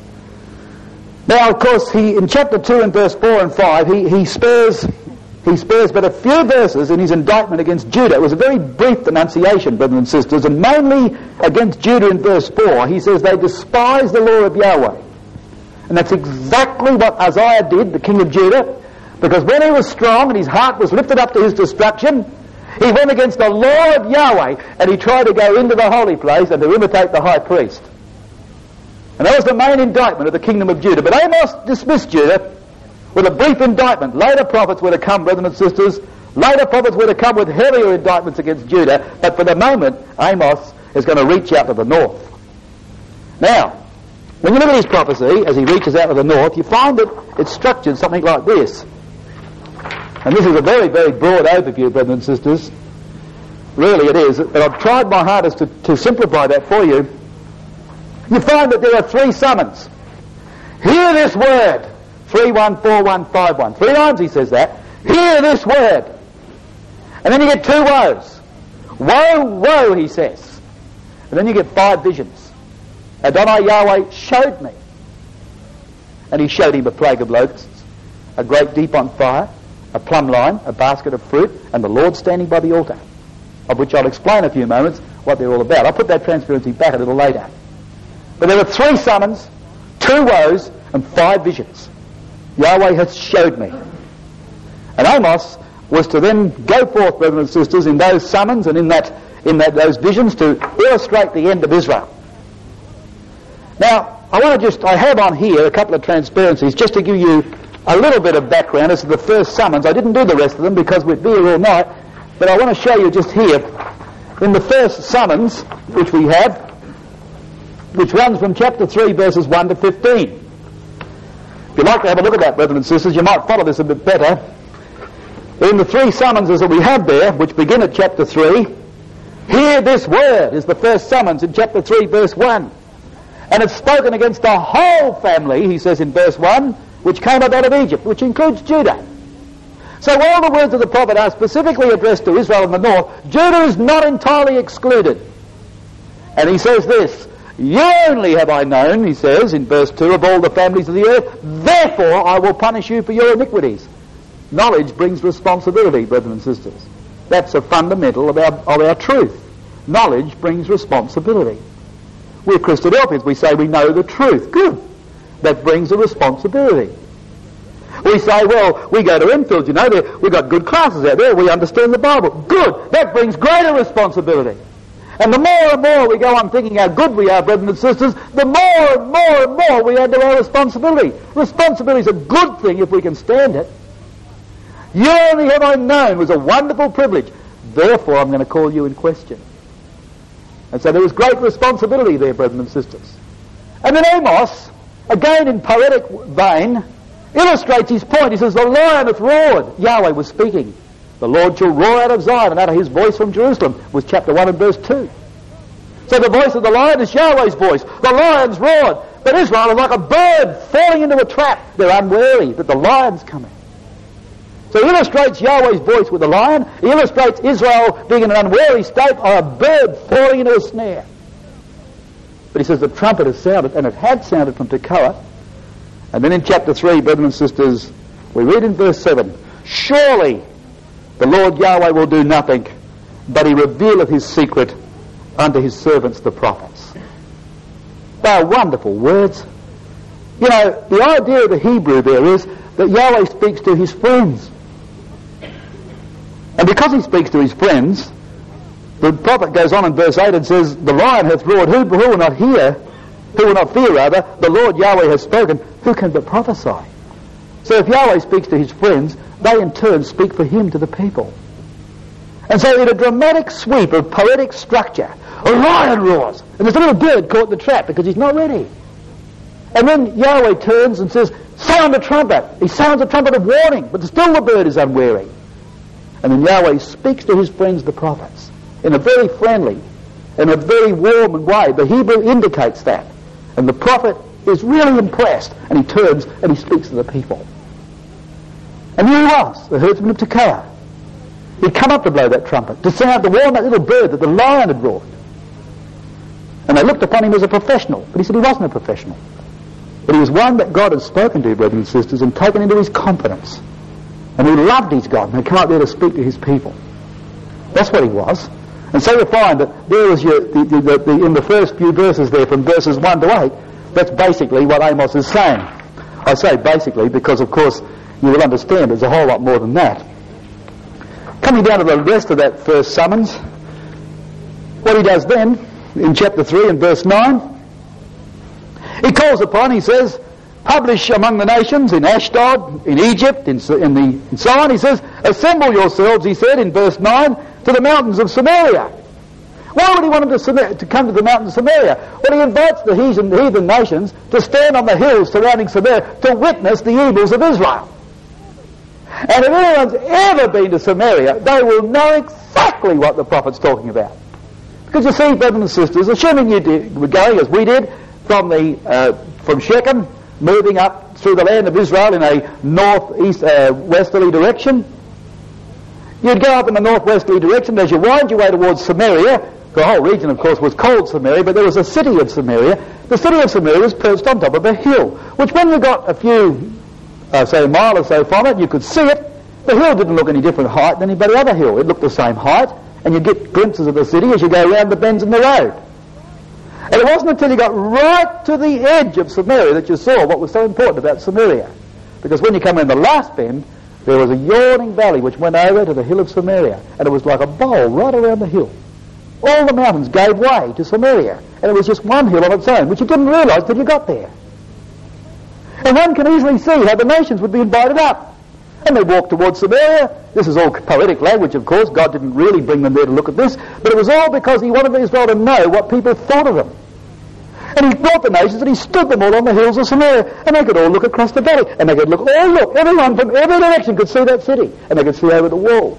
Now, of course, he in chapter two and verse four and five, he, he spares he spares but a few verses in his indictment against Judah. It was a very brief denunciation, brothers and sisters, and mainly against Judah in verse four. He says they despise the law of Yahweh. And that's exactly what Uzziah did, the king of Judah, because when he was strong and his heart was lifted up to his destruction, he went against the law of Yahweh and he tried to go into the holy place and to imitate the high priest. And that was the main indictment of the kingdom of Judah. But Amos dismissed Judah with a brief indictment. Later prophets were to come, brethren and sisters. Later prophets were to come with heavier indictments against Judah. But for the moment, Amos is going to reach out to the north. Now, when you look at his prophecy, as he reaches out to the north, you find that it's structured something like this. And this is a very, very broad overview, brothers and sisters. Really it is. But I've tried my hardest to, to simplify that for you. You find that there are three summons. Hear this word. three one four one five one. Three times he says that. Hear this word. And then you get two woes. Woe, woe, he says. And then you get five visions. Adonai Yahweh showed me. And he showed him a plague of locusts, a great deep on fire, a plumb line, a basket of fruit, and the Lord standing by the altar, of which I'll explain in a few moments what they're all about. I'll put that transparency back a little later. But there were three summons, two woes, and five visions. Yahweh has showed me. And Amos was to then go forth, brothers and sisters, in those summons and in that in that those visions to illustrate the end of Israel. Now, I want to just, I have on here a couple of transparencies just to give you a little bit of background as to the first summons. I didn't do the rest of them because we'd be here all night, but I want to show you just here in the first summons, which we have, which runs from chapter three, verses one to fifteen. If you'd like to have a look at that, brothers and sisters, you might follow this a bit better. In the three summonses that we have there, which begin at chapter three, hear this word is the first summons in chapter three, verse one. And it's spoken against the whole family, he says in verse one, which came up out of Egypt, which includes Judah. So all the words of the prophet are specifically addressed to Israel in the north. Judah is not entirely excluded. And he says this, you only have I known, he says in verse two, of all the families of the earth, therefore I will punish you for your iniquities. Knowledge brings responsibility, brothers and sisters. That's a fundamental of our, of our truth. Knowledge brings responsibility. We're Christadelphians, we say we know the truth. Good. That brings a responsibility. We say, well, we go to Enfield, you know, we've got good classes out there, we understand the Bible. Good. That brings greater responsibility. And the more and more we go on thinking how good we are, brothers and sisters, the more and more and more we add to our responsibility. Responsibility is a good thing if we can stand it. You only have I known was a wonderful privilege. Therefore, I'm going to call you in question. And so there was great responsibility there, brothers and sisters. And then Amos, again in poetic vein, illustrates his point. He says, the lion hath roared. Yahweh was speaking. The Lord shall roar out of Zion and out of his voice from Jerusalem, was chapter one and verse two. So the voice of the lion is Yahweh's voice. The lion's roared. But Israel is like a bird falling into a trap. They're unwary that the lion's coming. So he illustrates Yahweh's voice with the lion. He illustrates Israel being in an unwary state or a bird falling into a snare. But he says the trumpet has sounded, and it had sounded from Tekoa. And then in chapter three, brethren and sisters, we read in verse seven, surely the Lord Yahweh will do nothing, but he revealeth his secret unto his servants the prophets. They are wonderful words. You know, the idea of the Hebrew there is that Yahweh speaks to his friends. And because he speaks to his friends, the prophet goes on in verse eight and says, the lion hath roared, who, who will not hear, who will not fear rather, the Lord Yahweh has spoken, who can but prophesy? So if Yahweh speaks to his friends, they in turn speak for him to the people. And so in a dramatic sweep of poetic structure, a lion roars, and there's a little bird caught in the trap because he's not ready. And then Yahweh turns and says, sound the trumpet. He sounds a trumpet of warning, but still the bird is unwary. And then Yahweh speaks to his friends, the prophets, in a very friendly, in a very warm way. The Hebrew indicates that. And the prophet is really impressed, and he turns and he speaks to the people. And here he was, the herdsman of Tekoa. He'd come up to blow that trumpet, to sound, to warn that little bird that the lion had roared. And they looked upon him as a professional, but he said he wasn't a professional. But he was one that God had spoken to, brothers and sisters, and taken into his confidence. And he loved his God, and had come up there to speak to his people. That's what he was. And so you find that there was your, the, the, the, in the first few verses there, from verses one to eight, that's basically what Amos is saying. I say basically because, of course, you will understand there's a whole lot more than that. Coming down to the rest of that first summons, what he does then, in chapter three and verse nine, he calls upon, he says, publish among the nations, in Ashdod, in Egypt, in, in, the, in so on. He says, assemble yourselves, he said in verse nine, to the mountains of Samaria. Why would he want them to, to come to the mountains of Samaria? Well, he invites the heathen, the heathen nations to stand on the hills surrounding Samaria to witness the evils of Israel. And if anyone's ever been to Samaria, they will know exactly what the prophet's talking about. Because you see, brothers and sisters, assuming you did, were going as we did from the uh, from Shechem, moving up through the land of Israel in a north-east uh, westerly direction, you'd go up in the northwesterly direction. As you wind your way towards Samaria, the whole region, of course, was called Samaria, but there was a city of Samaria. The city of Samaria was perched on top of a hill, which when you got a few, uh, say a mile or so from it, you could see it. The hill didn't look any different height than any other hill. It looked the same height, and you get glimpses of the city as you go around the bends in the road. And it wasn't until you got right to the edge of Samaria that you saw what was so important about Samaria. Because when you come in the last bend, there was a yawning valley which went over to the hill of Samaria, and it was like a bowl right around the hill. All the mountains gave way to Samaria, and it was just one hill on its own, which you didn't realise till you got there. And one can easily see how the nations would be invited up. And they walked towards Samaria. This is all poetic language, of course. God didn't really bring them there to look at this, but it was all because he wanted Israel to know what people thought of them. And he brought the nations and he stood them all on the hills of Samaria, and they could all look across the valley, and they could look, oh look, everyone from every direction could see that city, and they could see over the walls.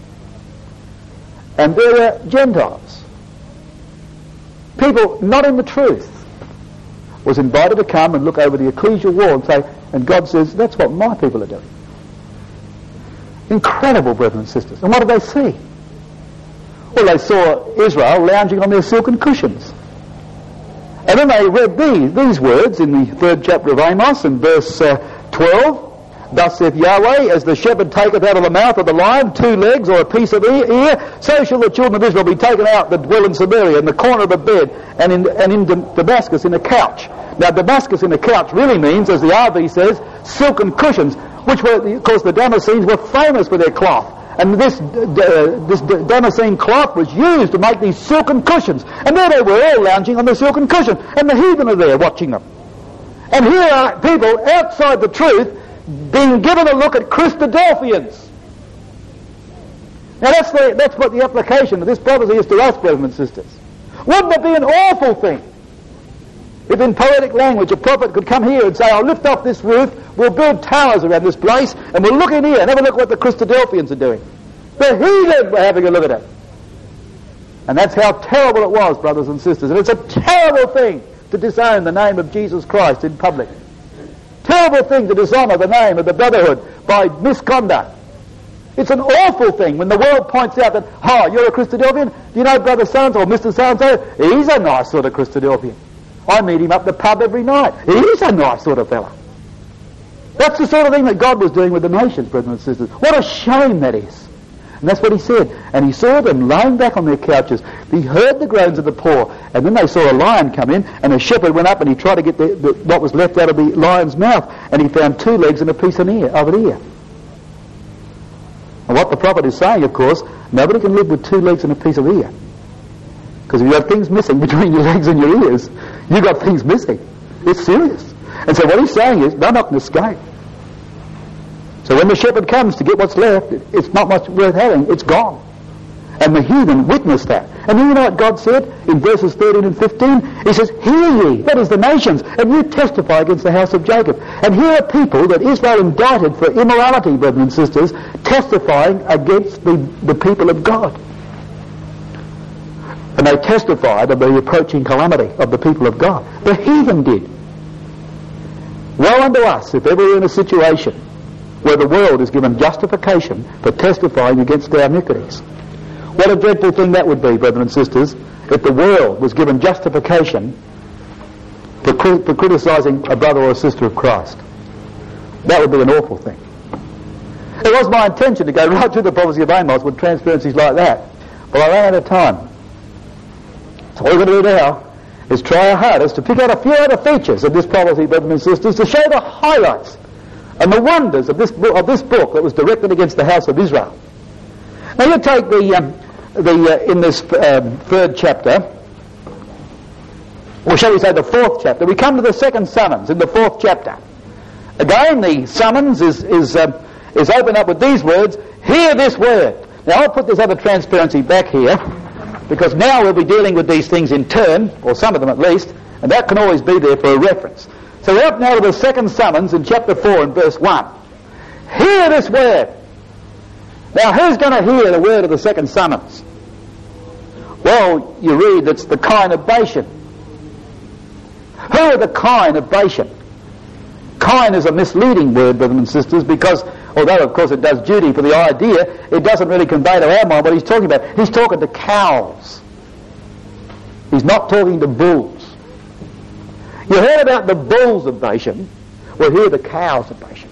And there were Gentiles, people not in the truth, was invited to come and look over the ecclesial wall and say, and God says, that's what my people are doing. Incredible, brothers and sisters. And what did they see? Well, they saw Israel lounging on their silken cushions. And then they read these, these words in the third chapter of Amos in verse uh, twelve. Thus saith Yahweh, as the shepherd taketh out of the mouth of the lion two legs or a piece of ear, ear, so shall the children of Israel be taken out that dwell in Samaria, in the corner of a bed, and in, and in Damascus in a couch. Now, Damascus in a couch really means, as the R V says, silken cushions, which were, of course, the Damascenes were famous for their cloth. And this uh, this Damascene cloth was used to make these silken cushions. And there they were, all lounging on the silken cushion. And the heathen are there watching them. And here are people outside the truth being given a look at Christadelphians. Now that's, the, that's what the application of this prophecy is to us, brothers and sisters. Wouldn't it be an awful thing if in poetic language a prophet could come here and say, I'll lift off this roof, we'll build towers around this place, and we'll look in here and have a look at what the Christadelphians are doing. The heathen were having a look at it. And that's how terrible it was, brothers and sisters. And it's a terrible thing to disown the name of Jesus Christ in public. Terrible thing to dishonour the name of the brotherhood by misconduct. It's an awful thing when the world points out that, oh, you're a Christadelphian? Do you know Brother so-and-so or Mister so-and-so? He's a nice sort of Christadelphian. I meet him up the pub every night. He is a nice sort of fella. That's the sort of thing that God was doing with the nations, brethren and sisters. What a shame that is. And that's what he said. And he saw them lying back on their couches. He heard the groans of the poor. And then they saw a lion come in, and a shepherd went up and he tried to get the, the, what was left out of the lion's mouth. And he found two legs and a piece of an ear. Of an ear. And what the prophet is saying, of course, nobody can live with two legs and a piece of ear. Because if you have things missing between your legs and your ears, you've got things missing. It's serious. And so what he's saying is, they're not going to escape. So when the shepherd comes to get what's left, it's not much worth having. It's gone. And the heathen witnessed that. And you know what God said in verses thirteen and fifteen? He says, hear ye, that is the nations, and you testify against the house of Jacob. And here are people that Israel indicted for immorality, brethren and sisters, testifying against the, the people of God. And they testified of the approaching calamity of the people of God. The heathen did. Woe unto us if ever we're in a situation where the world is given justification for testifying against our iniquities. What a dreadful thing that would be, brethren and sisters, if the world was given justification for, cri- for criticising a brother or a sister of Christ. That would be an awful thing. It was my intention to go right through the prophecy of Amos with transparencies like that, but I ran out of time. So what we're going to do now is try our hardest to pick out a few other features of this prophecy, brethren and sisters, to show the highlights and the wonders of this book, of this book that was directed against the house of Israel. Now you take the, um, the uh, in this um, third chapter, or shall we say the fourth chapter, we come to the second summons in the fourth chapter. Again, the summons is, is, um, is opened up with these words, hear this word. Now I'll put this other transparency back here, because now we'll be dealing with these things in turn, or some of them at least, and that can always be there for a reference. So we're up now to the second summons in chapter four and verse one. Hear this word. Now who's going to hear the word of the second summons? Well, you read it's the kine of Bashan. Who are the kine of Bashan? Kine is a misleading word, brothers and sisters, because although of course it does duty for the idea, it doesn't really convey to our mind what he's talking about. He's talking to cows. He's not talking to bulls. You heard about the bulls of Bashan. Well, here are the cows of Bashan.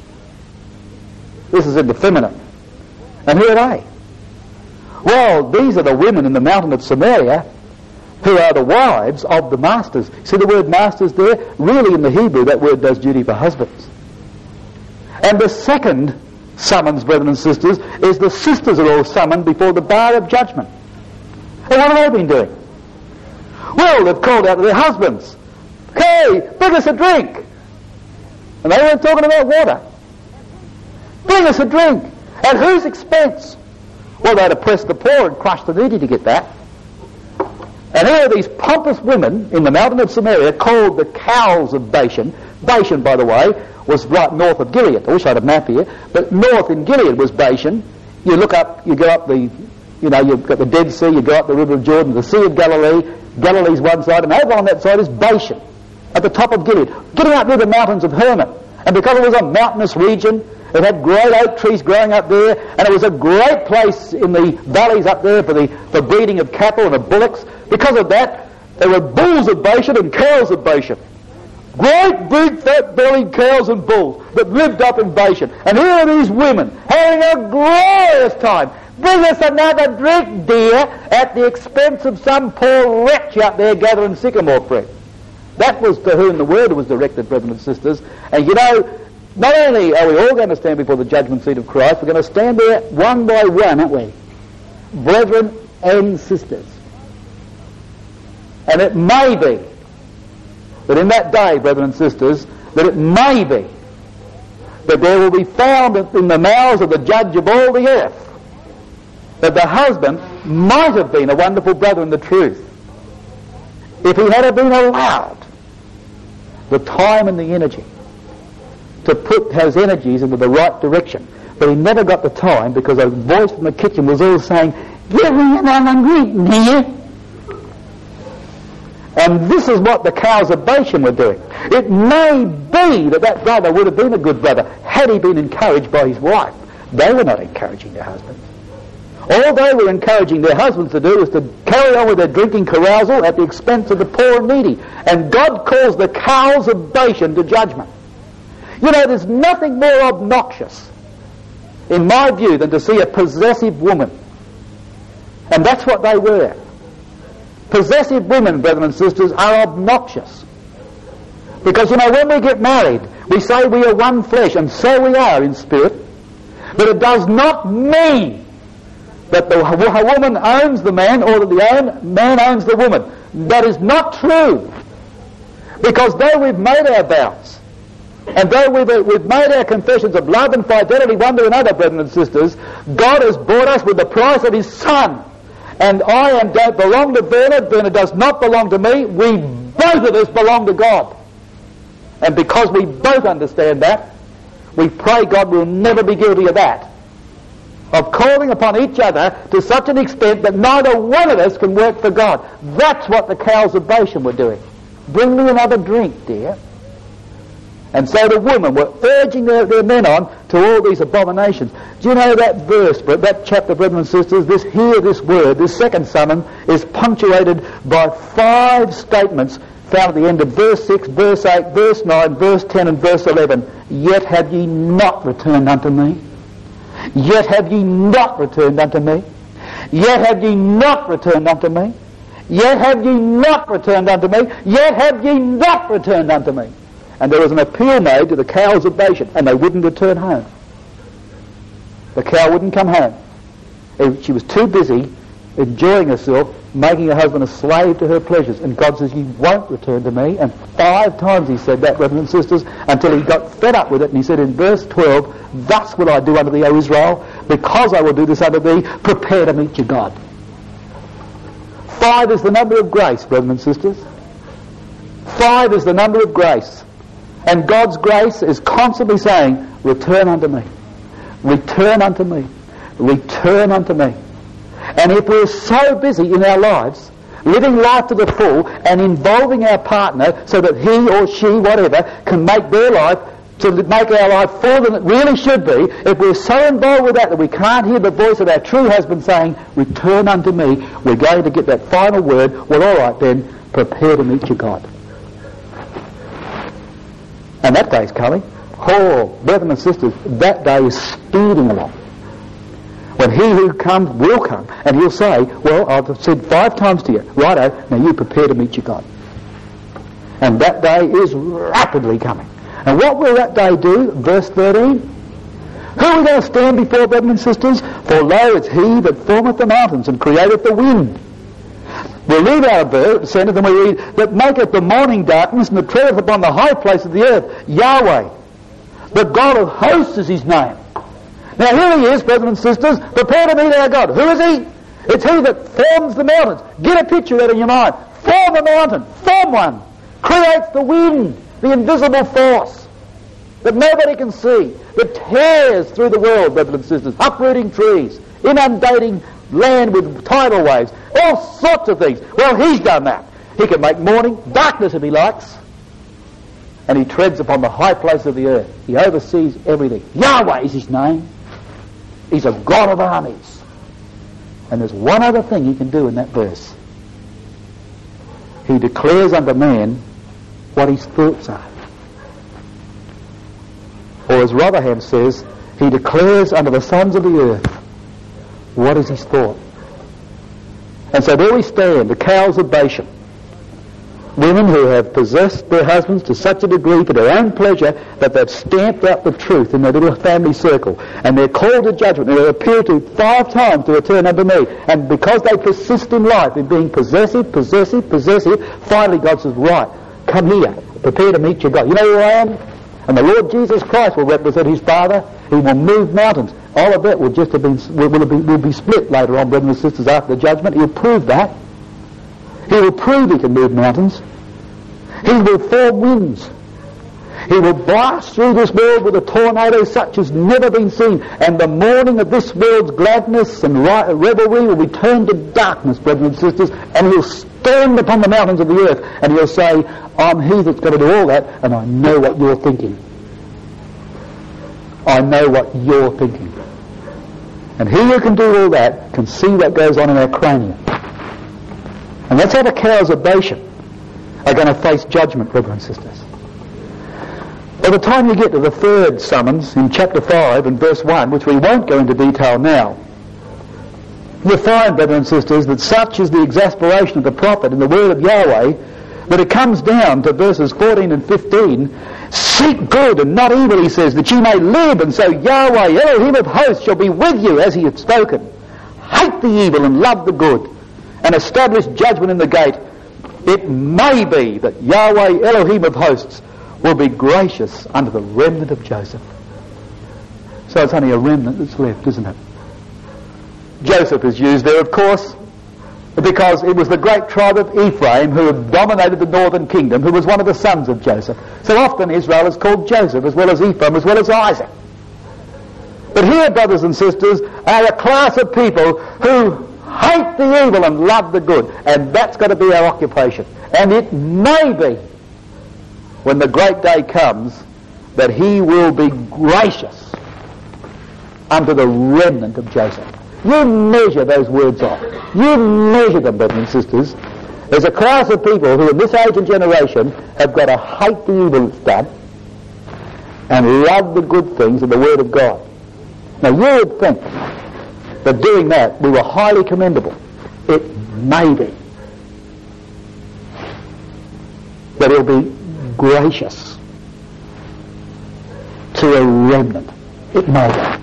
This is in the feminine. And who are they? Well, these are the women in the mountain of Samaria who are the wives of the masters. See the word masters there? Really in the Hebrew that word does duty for husbands. And the second summons, brethren and sisters, is the sisters are all summoned before the bar of judgment. And what have they been doing? Well, they've called out to their husbands. Hey, bring us a drink. And they weren't talking about water. Bring us a drink. At whose expense? Well, they'd oppress the poor and crush the needy to get that. And here are these pompous women in the mountain of Samaria called the cows of Bashan. Bashan, by the way, was right north of Gilead. I wish I had a map here. But north in Gilead was Bashan. You look up, you go up the, you know, you've got the Dead Sea, you go up the River of Jordan, the Sea of Galilee. Galilee's one side, and over on that side is Bashan, at the top of Gilead. Getting up near the mountains of Hermon. And because it was a mountainous region, it had great oak trees growing up there, and it was a great place in the valleys up there for the for breeding of cattle and of bullocks. Because of that, there were bulls of Bashan and cows of Bashan. Great big fat-bellied cows and bulls that lived up in Bashan. And here are these women having a glorious time. Bring us another drink, dear, at the expense of some poor wretch out there gathering sycamore fruit. That was to whom the word was directed, brethren and sisters. And you know, not only are we all going to stand before the judgment seat of Christ, we're going to stand there one by one, aren't we? Brethren and sisters. And it may be that in that day, brethren and sisters, that it may be that there will be found in the mouths of the judge of all the earth that the husband might have been a wonderful brother in the truth if he had been allowed the time and the energy to put his energies into the right direction. But he never got the time because a voice from the kitchen was all saying, give me another drink, dear. And this is what the cows of Bashan were doing. It may be that that brother would have been a good brother had he been encouraged by his wife. They were not encouraging their husbands. All they were encouraging their husbands to do was to carry on with their drinking carousal at the expense of the poor and needy. And God calls the cows of Bashan to judgment. You know, there's nothing more obnoxious, in my view, than to see a possessive woman. And that's what they were. Possessive women, brethren and sisters, are obnoxious. Because, you know, when we get married, we say we are one flesh, and so we are in spirit. But it does not mean that the a woman owns the man or that the own, man owns the woman. That is not true. Because though we've made our vows, and though we've, we've made our confessions of love and fidelity one to another, brethren and sisters, God has bought us with the price of His Son. And I am, don't belong to Bernard, Bernard does not belong to me. We both of us belong to God. And because we both understand that, we pray God will never be guilty of that, of calling upon each other to such an extent that neither one of us can work for God. That's what the cows of Bashan were doing. Bring me another drink, dear. And so the women were urging their, their men on to all these abominations. Do you know that verse, that chapter, brethren and sisters, this here, this word, this second summon is punctuated by five statements found at the end of verse six, verse eight, verse nine, verse ten and verse eleven. Yet have ye not returned unto me. Yet have ye not returned unto me. Yet have ye not returned unto me. Yet have ye not returned unto me. Yet have ye not returned unto me. And there was an appeal made to the cows of Bashan, and they wouldn't return home. The cow wouldn't come home. She was too busy enjoying herself, making her husband a slave to her pleasures. And God says, you won't return to me. And five times he said that, brothers and sisters, until he got fed up with it. And he said in verse twelve, thus will I do unto thee, O Israel, because I will do this unto thee, prepare to meet your God. Five is the number of grace, brethren and sisters. Five is the number of grace. And God's grace is constantly saying, return unto me. Return unto me. Return unto me. And if we're so busy in our lives, living life to the full and involving our partner so that he or she, whatever, can make their life, to make our life fuller than it really should be, if we're so involved with that that we can't hear the voice of our true husband saying, return unto me, we're going to get that final word, well, all right then, prepare to meet your God. And that day's coming. Oh, brethren and sisters, that day is speeding along. When he who comes will come, and he'll say, well, I've said five times to you, righto, now you prepare to meet your God. And that day is rapidly coming. And what will that day do? Verse thirteen. Who are we going to stand before, brethren and sisters? For lo, it's he that formeth the mountains and createth the wind. We read our verse, and then we read, that maketh the morning darkness and that treadeth upon the high place of the earth. Yahweh, the God of hosts is his name. Now here he is, brethren and sisters, prepare to meet our God. Who is he? It's he that forms the mountains. Get a picture of that in your mind. Form a mountain. Form one. Creates the wind, the invisible force that nobody can see, that tears through the world, brethren and sisters, uprooting trees, inundating land with tidal waves, all sorts of things. Well, he's done that. He can make morning, darkness if he likes, and he treads upon the high place of the earth. He oversees everything. Yahweh is his name. He's a God of armies. And there's one other thing he can do in that verse. He declares unto man what his thoughts are. Or as Rotherham says, he declares unto the sons of the earth what is his thought. And so there we stand, the cows of Bashan. Women who have possessed their husbands to such a degree for their own pleasure that they've stamped out the truth in their little family circle. And they're called to judgment. And they're appealed to five times to return unto me. And because they persist in life in being possessive, possessive, possessive, finally God says, right, come here, prepare to meet your God. You know who I am? And the Lord Jesus Christ will represent his Father. He will move mountains. All of that will just have been, will, will, be, will be split later on, brothers and sisters, after the judgment. He'll prove that. He will prove he can move mountains. He will form winds. He will blast through this world with a tornado such as never been seen. And the morning of this world's gladness and revelry will be turned to darkness, brothers and sisters. And he'll stand upon the mountains of the earth. And he'll say, I'm he that's going to do all that. And I know what you're thinking. I know what you're thinking. And he who can do all that can see what goes on in our cranium. And that's how the cows of Bashan are going to face judgment, brothers and sisters. By the time you get to the third summons in chapter five and verse one, which we won't go into detail now, you'll find, brothers and sisters, that such is the exasperation of the prophet in the word of Yahweh that it comes down to verses fourteen and fifteen. Seek good and not evil, he says, that ye may live, and so Yahweh, Elohim of hosts, shall be with you as he hath spoken. Hate the evil and love the good, and establish judgment in the gate. It may be that Yahweh, Elohim of hosts, will be gracious unto the remnant of Joseph. So it's only a remnant that's left, isn't it? Joseph is used there, of course, because it was the great tribe of Ephraim who had dominated the northern kingdom, who was one of the sons of Joseph. So often Israel is called Joseph, as well as Ephraim, as well as Isaac. But here, brothers and sisters, are a class of people who hate the evil and love the good, and that's got to be our occupation. And it may be, when the great day comes, that he will be gracious unto the remnant of Joseph. You measure those words off. You measure them, brothers and sisters. There's a class of people who in this age and generation have got to hate the evil that's done and love the good things of the Word of God. Now you would think that doing that we were highly commendable. It may be that he'll be gracious to a remnant. It may be.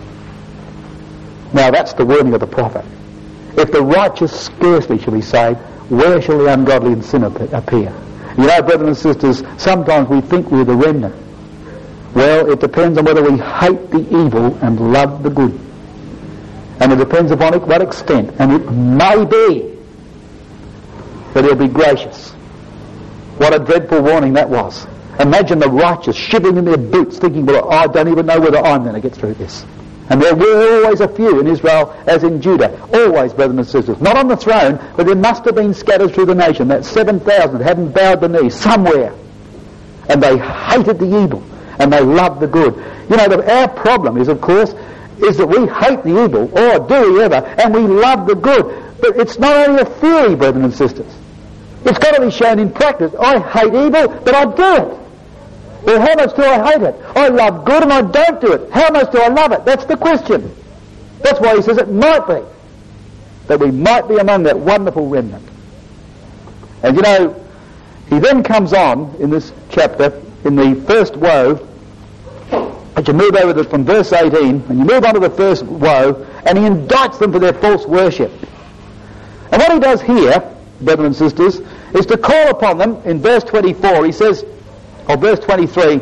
Now that's the warning of the prophet. If the righteous scarcely shall be saved, where shall the ungodly and sinner appear? You know, brothers and sisters, sometimes we think we're the remnant. Well, it depends on whether we hate the evil and love the good. And it depends upon it, what extent. And it may be that he'll be gracious. What a dreadful warning that was. Imagine the righteous shivering in their boots thinking, well, I don't even know whether I'm going to get through this. And there were always a few in Israel as in Judah. Always, brothers and sisters. Not on the throne, but there must have been scattered through the nation. That seven thousand hadn't bowed the knee somewhere. And they hated the evil and they loved the good. You know, the, our problem is, of course, is that we hate the evil, or do we ever, and we love the good. But it's not only a theory, brothers and sisters. It's got to be shown in practice. I hate evil, but I do it. Well, how much do I hate it? I love good and I don't do it. How much do I love it? That's the question. That's why he says it might be. That we might be among that wonderful remnant. And you know, he then comes on in this chapter, in the first woe, and you move over to, from verse eighteen, and you move on to the first woe, and he indicts them for their false worship. And what he does here, brothers and sisters, is to call upon them in verse twenty-four. He says, or verse twenty-three,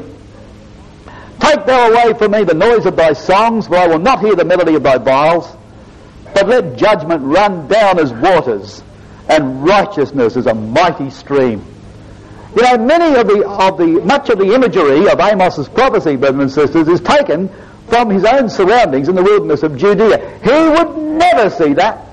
take thou away from me the noise of thy songs, for I will not hear the melody of thy viols, but let judgment run down as waters, and righteousness as a mighty stream. You know, many of the, of the, much of the imagery of Amos's prophecy, brothers and sisters, is taken from his own surroundings in the wilderness of Judea. He would never see that.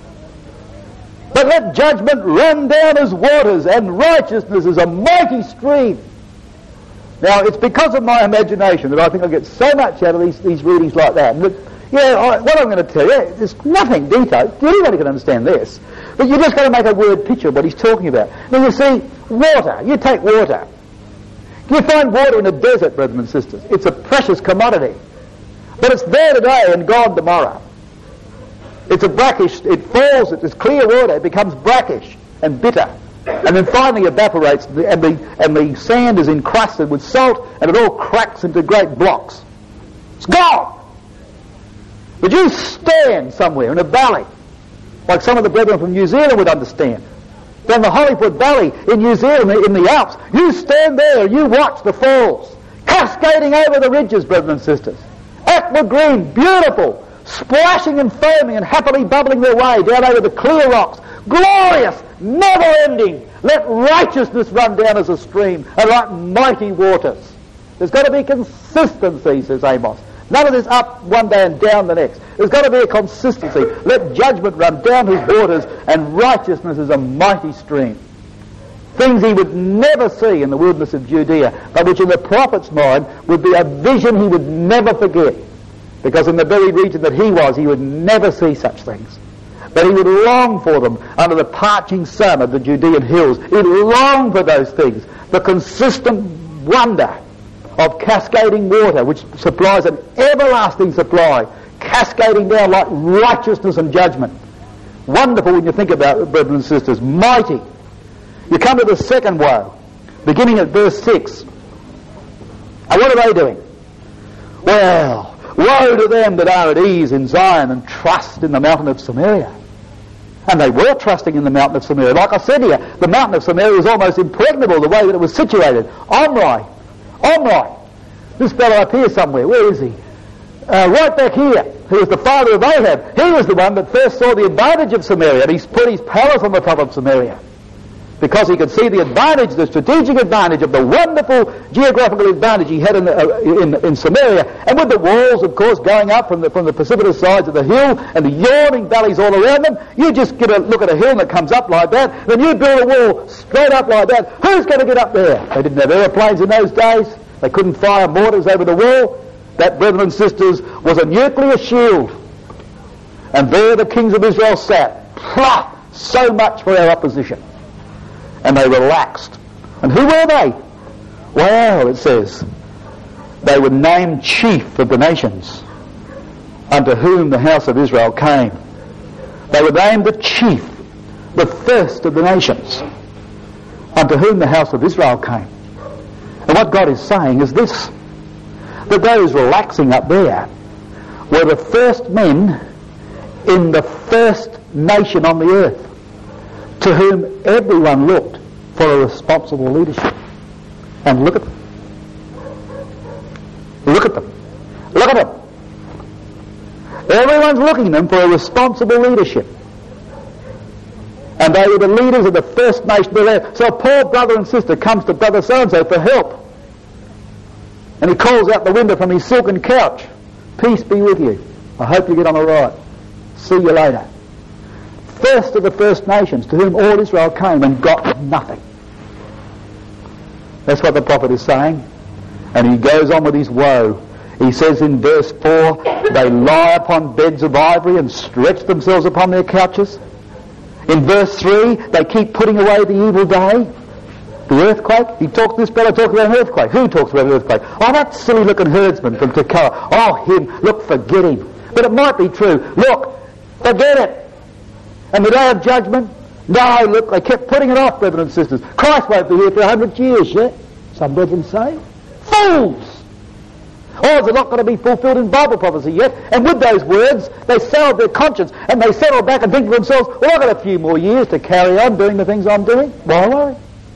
But let judgment run down as waters, and righteousness as a mighty stream. Now, it's because of my imagination that I think I get so much out of these, these readings like that. And that, yeah, I, what I'm going to tell you, there's nothing detailed. Anybody can understand this. But you've just got to make a word picture of what he's talking about. Now, you see, water. You take water. You find water in a desert, brothers and sisters. It's a precious commodity. But it's there today and gone tomorrow. It's a brackish, it falls, it's clear water, it becomes brackish and bitter. And then finally evaporates, and the, and the sand is encrusted with salt, and it all cracks into great blocks. It's gone! But you stand somewhere in a valley, like some of the brethren from New Zealand would understand. Down the Hollywood Valley in New Zealand, in the Alps, you stand there and you watch the falls, cascading over the ridges, brothers and sisters. Aqua green, beautiful, splashing and foaming and happily bubbling their way down over the clear rocks. Glorious, never-ending. Let righteousness run down as a stream and like mighty waters. There's got to be consistency, says Amos. None of this up one day and down the next. There's got to be a consistency. Let judgment run down his waters, and righteousness is a mighty stream. Things he would never see in the wilderness of Judea, but which in the prophet's mind would be a vision he would never forget. because in the very region that he was, he would never see such things. But he would long for them under the parching sun of the Judean hills. He would long for those things. The consistent wonder of cascading water, which supplies an everlasting supply, cascading down like righteousness and judgment. Wonderful when you think about it, brothers and sisters. Mighty. You come to the second woe, beginning at verse six. And what are they doing? Well, woe to them that are at ease in Zion and trust in the mountain of Samaria. And they were trusting in the mountain of Samaria. Like I said here, the mountain of Samaria was almost impregnable the way that it was situated. Omri. Omri. This fellow up here somewhere. Where is he? Uh, right back here. Who was the father of Ahab. He was the one that first saw the advantage of Samaria. And he's put his palace on the top of Samaria. Because he could see the advantage, the strategic advantage of the wonderful geographical advantage he had in, the, uh, in, in Samaria. And with the walls, of course, going up from the, from the precipitous sides of the hill and the yawning valleys all around them, you just get a look at a hill that comes up like that, then you build a wall straight up like that. Who's going to get up there? They didn't have aeroplanes in those days. They couldn't fire mortars over the wall. That, brethren and sisters, was a nuclear shield. And there the kings of Israel sat. Plah! So much for our opposition. And they relaxed. And who were they? Well, it says, they were named chief of the nations, unto whom the house of Israel came. They were named the chief, the first of the nations, unto whom the house of Israel came. And what God is saying is this, that those relaxing up there were the first men in the first nation on the earth, to whom everyone looked for a responsible leadership. And look at them. Look at them. Look at them. Everyone's looking at them for a responsible leadership. And they were the leaders of the first nation there. So a poor brother and sister comes to brother so-and-so for help. And he calls out the window from his silken couch, peace be with you. I hope you get on all right. See you later. First of the first nations, to whom all Israel came and got nothing. That's what the prophet is saying. And he goes on with his woe. He says in verse four, they lie upon beds of ivory and stretch themselves upon their couches. In verse three, they keep putting away the evil day. The earthquake. He talks, this fellow talks about an earthquake. Who talks about an earthquake? Oh, that silly looking herdsman from Tekoa. Oh, him. Look, forget him. But it might be true. Look, forget it. And the day of judgment, no, look, they kept putting it off, brethren and sisters. Christ won't be here for a hundred years yet, some brethren say. Fools! Oh, they're not going to be fulfilled in Bible prophecy yet. And with those words, they salve their conscience and they settle back and think to themselves, well, I've got a few more years to carry on doing the things I'm doing. Why worry?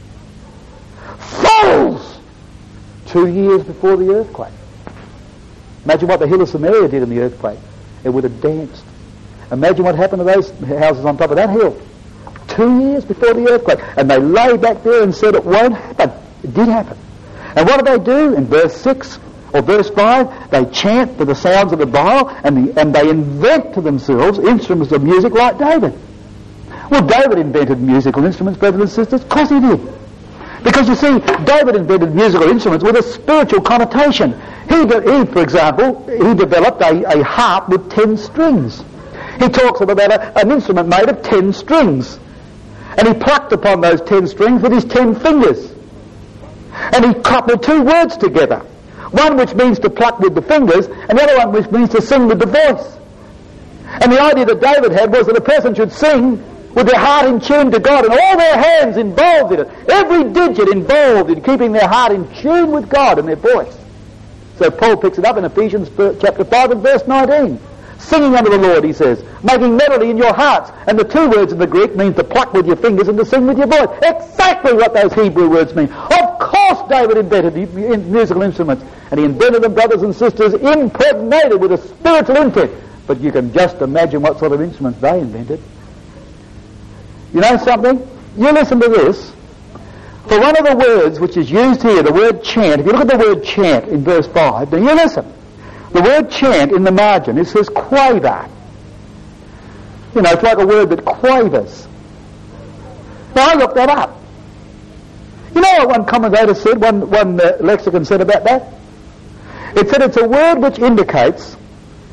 Fools! Two years before the earthquake. Imagine what the hill of Samaria did in the earthquake. It would have danced. Imagine what happened to those houses on top of that hill. Two years before the earthquake. And they lay back there and said it won't happen. It did happen. And what do they do? In verse six or verse five, they chant to the sounds of the Baal and, the, and they invent to themselves instruments of music like David. Well, David invented musical instruments, brothers and sisters. Of course he did. Because you see, David invented musical instruments with a spiritual connotation. He, he for example, he developed a, a harp with ten strings. He talks about a, an instrument made of ten strings. And he plucked upon those ten strings with his ten fingers. And he coupled two words together. One which means to pluck with the fingers, and the other one which means to sing with the voice. And the idea that David had was that a person should sing with their heart in tune to God and all their hands involved in it. Every digit involved in keeping their heart in tune with God and their voice. So Paul picks it up in Ephesians chapter five and verse nineteen. Singing unto the Lord, he says, making melody in your hearts. And the two words in the Greek mean to pluck with your fingers and to sing with your voice. Exactly what those Hebrew words mean. Of course David invented musical instruments. And he invented them, brothers and sisters, impregnated with a spiritual intent. But you can just imagine what sort of instruments they invented. You know something? You listen to this. For one of the words which is used here, the word chant, if you look at the word chant in verse five, then you listen. The word chant in the margin, it says quaver. You know, it's like a word that quavers. Now, I looked that up. You know what one commentator said, one, one uh, lexicon said about that? It said it's a word which indicates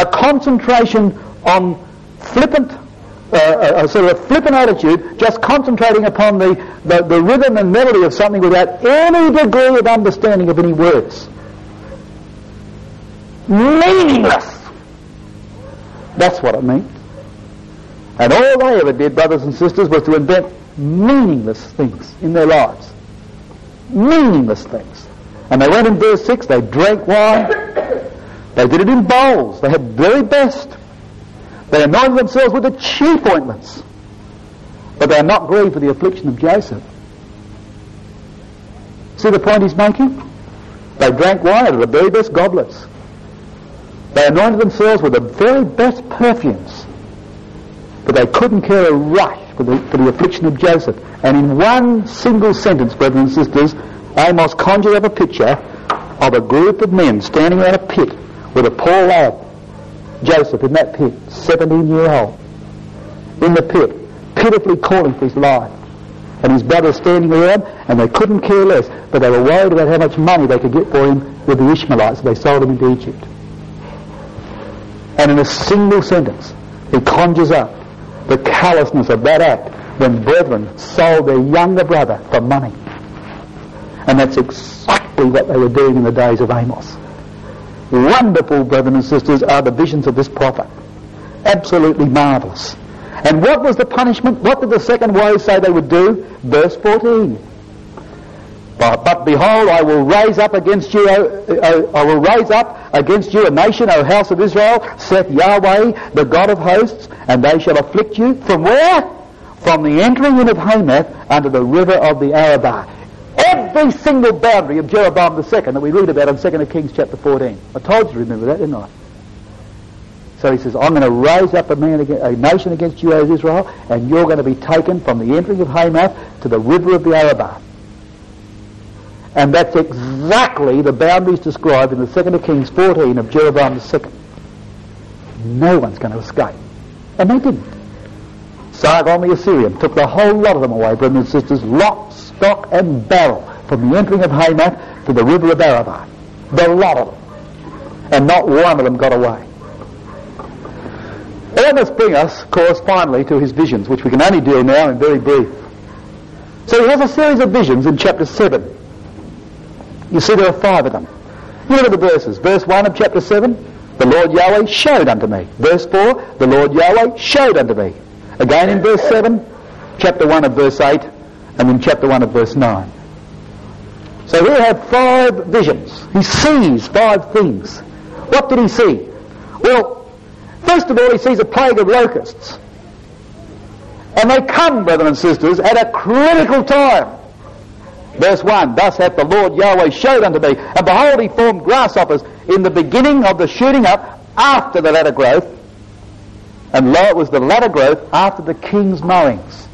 a concentration on flippant, uh, a, a sort of a flippant attitude, just concentrating upon the, the, the rhythm and melody of something without any degree of understanding of any words. Meaningless. That's what it means. And all they ever did, brothers and sisters, was to invent meaningless things in their lives. Meaningless things. And they went in verse six, they drank wine, they did it in bowls, they had the very best. They anointed themselves with the chief ointments. But they are not grieved for the affliction of Joseph. See the point he's making? They drank wine out of the very best goblets. They anointed themselves with the very best perfumes. But they couldn't care a rush for the, for the affliction of Joseph. And in one single sentence, brothers and sisters, Amos conjured up a picture of a group of men standing around a pit with a poor lad, Joseph, in that pit, seventeen year old, in the pit, pitifully calling for his life. And his brothers standing around, and they couldn't care less, but they were worried about how much money they could get for him with the Ishmaelites. They sold him into Egypt. And in a single sentence, he conjures up the callousness of that act when brethren sold their younger brother for money. And that's exactly what they were doing in the days of Amos. Wonderful, brothers and sisters, are the visions of this prophet. Absolutely marvellous. And what was the punishment? What did the second woe say they would do? Verse fourteen. But, but behold, I will raise up against you, o, o, I will raise up against you a nation, O house of Israel, saith Yahweh, the God of hosts, and they shall afflict you. From where? From the entering in of Hamath unto the river of the Arabah. Every single boundary of Jeroboam the second that we read about in Second Kings chapter fourteen. I told you to remember that, didn't I? So he says, I'm going to raise up a, man against, a nation against you, O Israel, and you're going to be taken from the entering of Hamath to the river of the Arabah. And that's exactly the boundaries described in the Second Kings fourteen of Jeroboam the second. No one's going to escape. And they didn't. Sargon the Assyrian took the whole lot of them away, brothers and sisters, lock, stock and barrel, from the entering of Hamath to the river of Arabah. The lot of them. And not one of them got away. And that must bring us, of course, finally to his visions, which we can only do now in very brief. So he has a series of visions in chapter seven. You see there are five of them. You look at the verses. Verse one of chapter seven, the Lord Yahweh showed unto me. Verse four, the Lord Yahweh showed unto me. Again in verse seven, chapter one of verse eight, and then chapter one of verse nine. So we have five visions. He sees five things. What did he see? Well, first of all, he sees a plague of locusts. And they come, brothers and sisters, at a critical time. Verse one, thus hath the Lord Yahweh showed unto me, and behold, he formed grasshoppers in the beginning of the shooting up after the latter growth, and lo, it was the latter growth after the king's mowings.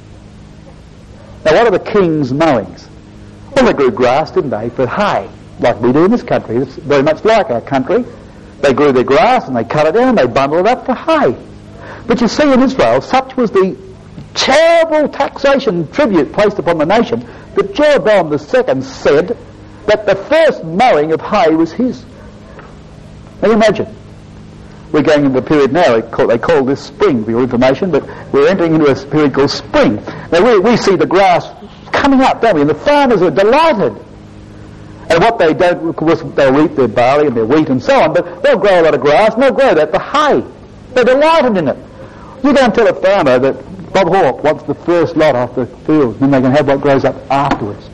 Now what are the king's mowings? Well, they grew grass, didn't they, for hay, like we do in this country. It's very much like our country. They grew their grass and they cut it down, they bundle it up for hay. But you see, in Israel, such was the terrible taxation tribute placed upon the nation that Jeroboam the second said that the first mowing of hay was his. Now imagine, we're going into a period now, they call, they call this spring for your information, but we're entering into a period called spring. Now we, we see the grass coming up, don't we, and the farmers are delighted. And what they do, of course, they'll reap their barley and their wheat and so on, but they'll grow a lot of grass and they'll grow that for hay. They're delighted in it. You go and tell a farmer that Bob Hawke wants the first lot off the field, then they can have what grows up afterwards.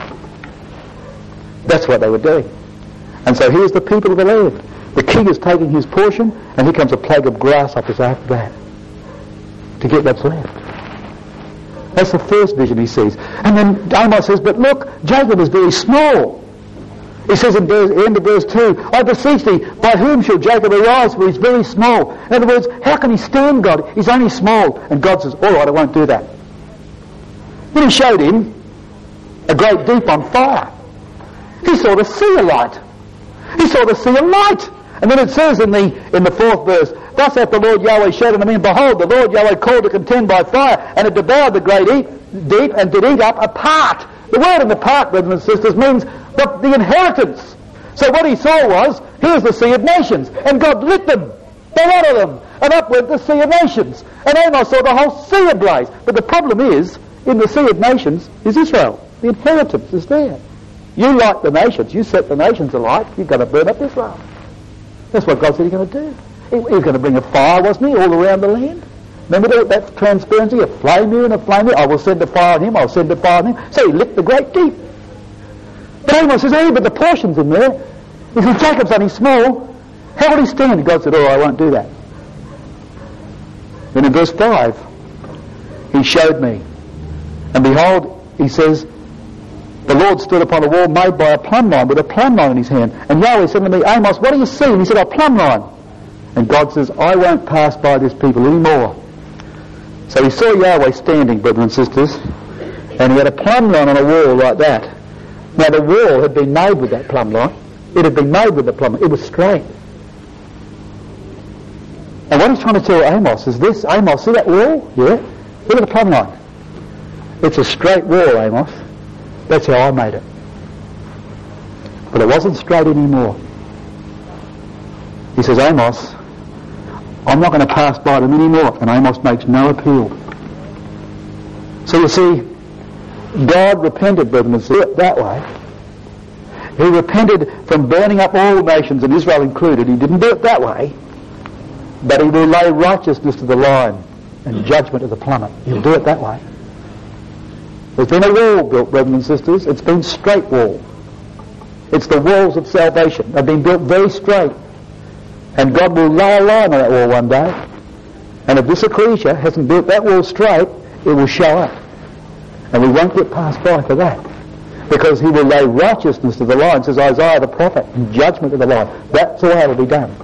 That's what they were doing. And so here's the people of the land. The king is taking his portion, and here comes a plague of grasshoppers after that to get what's left. That's the first vision he sees. And then Amos says, but look, Jacob is very small. He says in the end of verse two, I beseech thee, by whom shall Jacob arise, for he's very small? In other words, how can he stand God? He's only small. And God says, all right, I won't do that. Then he showed him a great deep on fire. He saw the sea alight. He saw the sea alight. And then it says in the in the fourth verse, thus hath the Lord Yahweh showed unto me, and behold, the Lord Yahweh called to contend by fire, and it devoured the great eat, deep, and did eat up a part. The word in the part, brothers and sisters, means the, the inheritance. So what he saw was, here's the sea of nations, and God lit them. The lot of them. And up went the sea of nations. And Amos saw the whole sea ablaze. But the problem is, in the sea of nations is Israel. The inheritance is there. You light the nations. You set the nations alight. You've got to burn up Israel. That's what God said he's going to do. He, he was going to bring a fire, wasn't he, all around the land? Remember that, that transparency, a flame here and a flame here. I will send a fire on him, I'll send a fire on him. So he lit the great deep. But Amos says, hey, but the portion's in there. He says, Jacob's only small. How will he stand? God said, oh, I won't do that. Then in verse five, he showed me. And behold, he says, the Lord stood upon a wall made by a plumb line, with a plumb line in his hand. And Yahweh said to me, Amos, what do you see? And he said, a plumb line. And God says, I won't pass by this people anymore. So he saw Yahweh standing, brothers and sisters, and he had a plumb line on a wall like that. Now the wall had been made with that plumb line. It had been made with the plumb line. It was straight. And what he's trying to tell Amos is this. Amos, see that wall? Yeah? Look at the plumb line. It's a straight wall, Amos. That's how I made it. But it wasn't straight anymore. He says, Amos, I'm not going to pass by them anymore. And Amos makes no appeal. So you see, God repented, brethren, and said it that way. He repented from burning up all nations, and Israel included. He didn't do it that way. But he will lay righteousness to the line and judgment to the plummet. He'll do it that way. There's been a wall built, brethren and sisters. It's been straight wall. It's the walls of salvation. They've been built very straight. And God will lay a line on that wall one day. And if this ecclesia hasn't built that wall straight, it will show up. And we won't get passed by for that. Because he will lay righteousness to the line, says Isaiah the prophet, and judgment to the line. That's the way it will be done.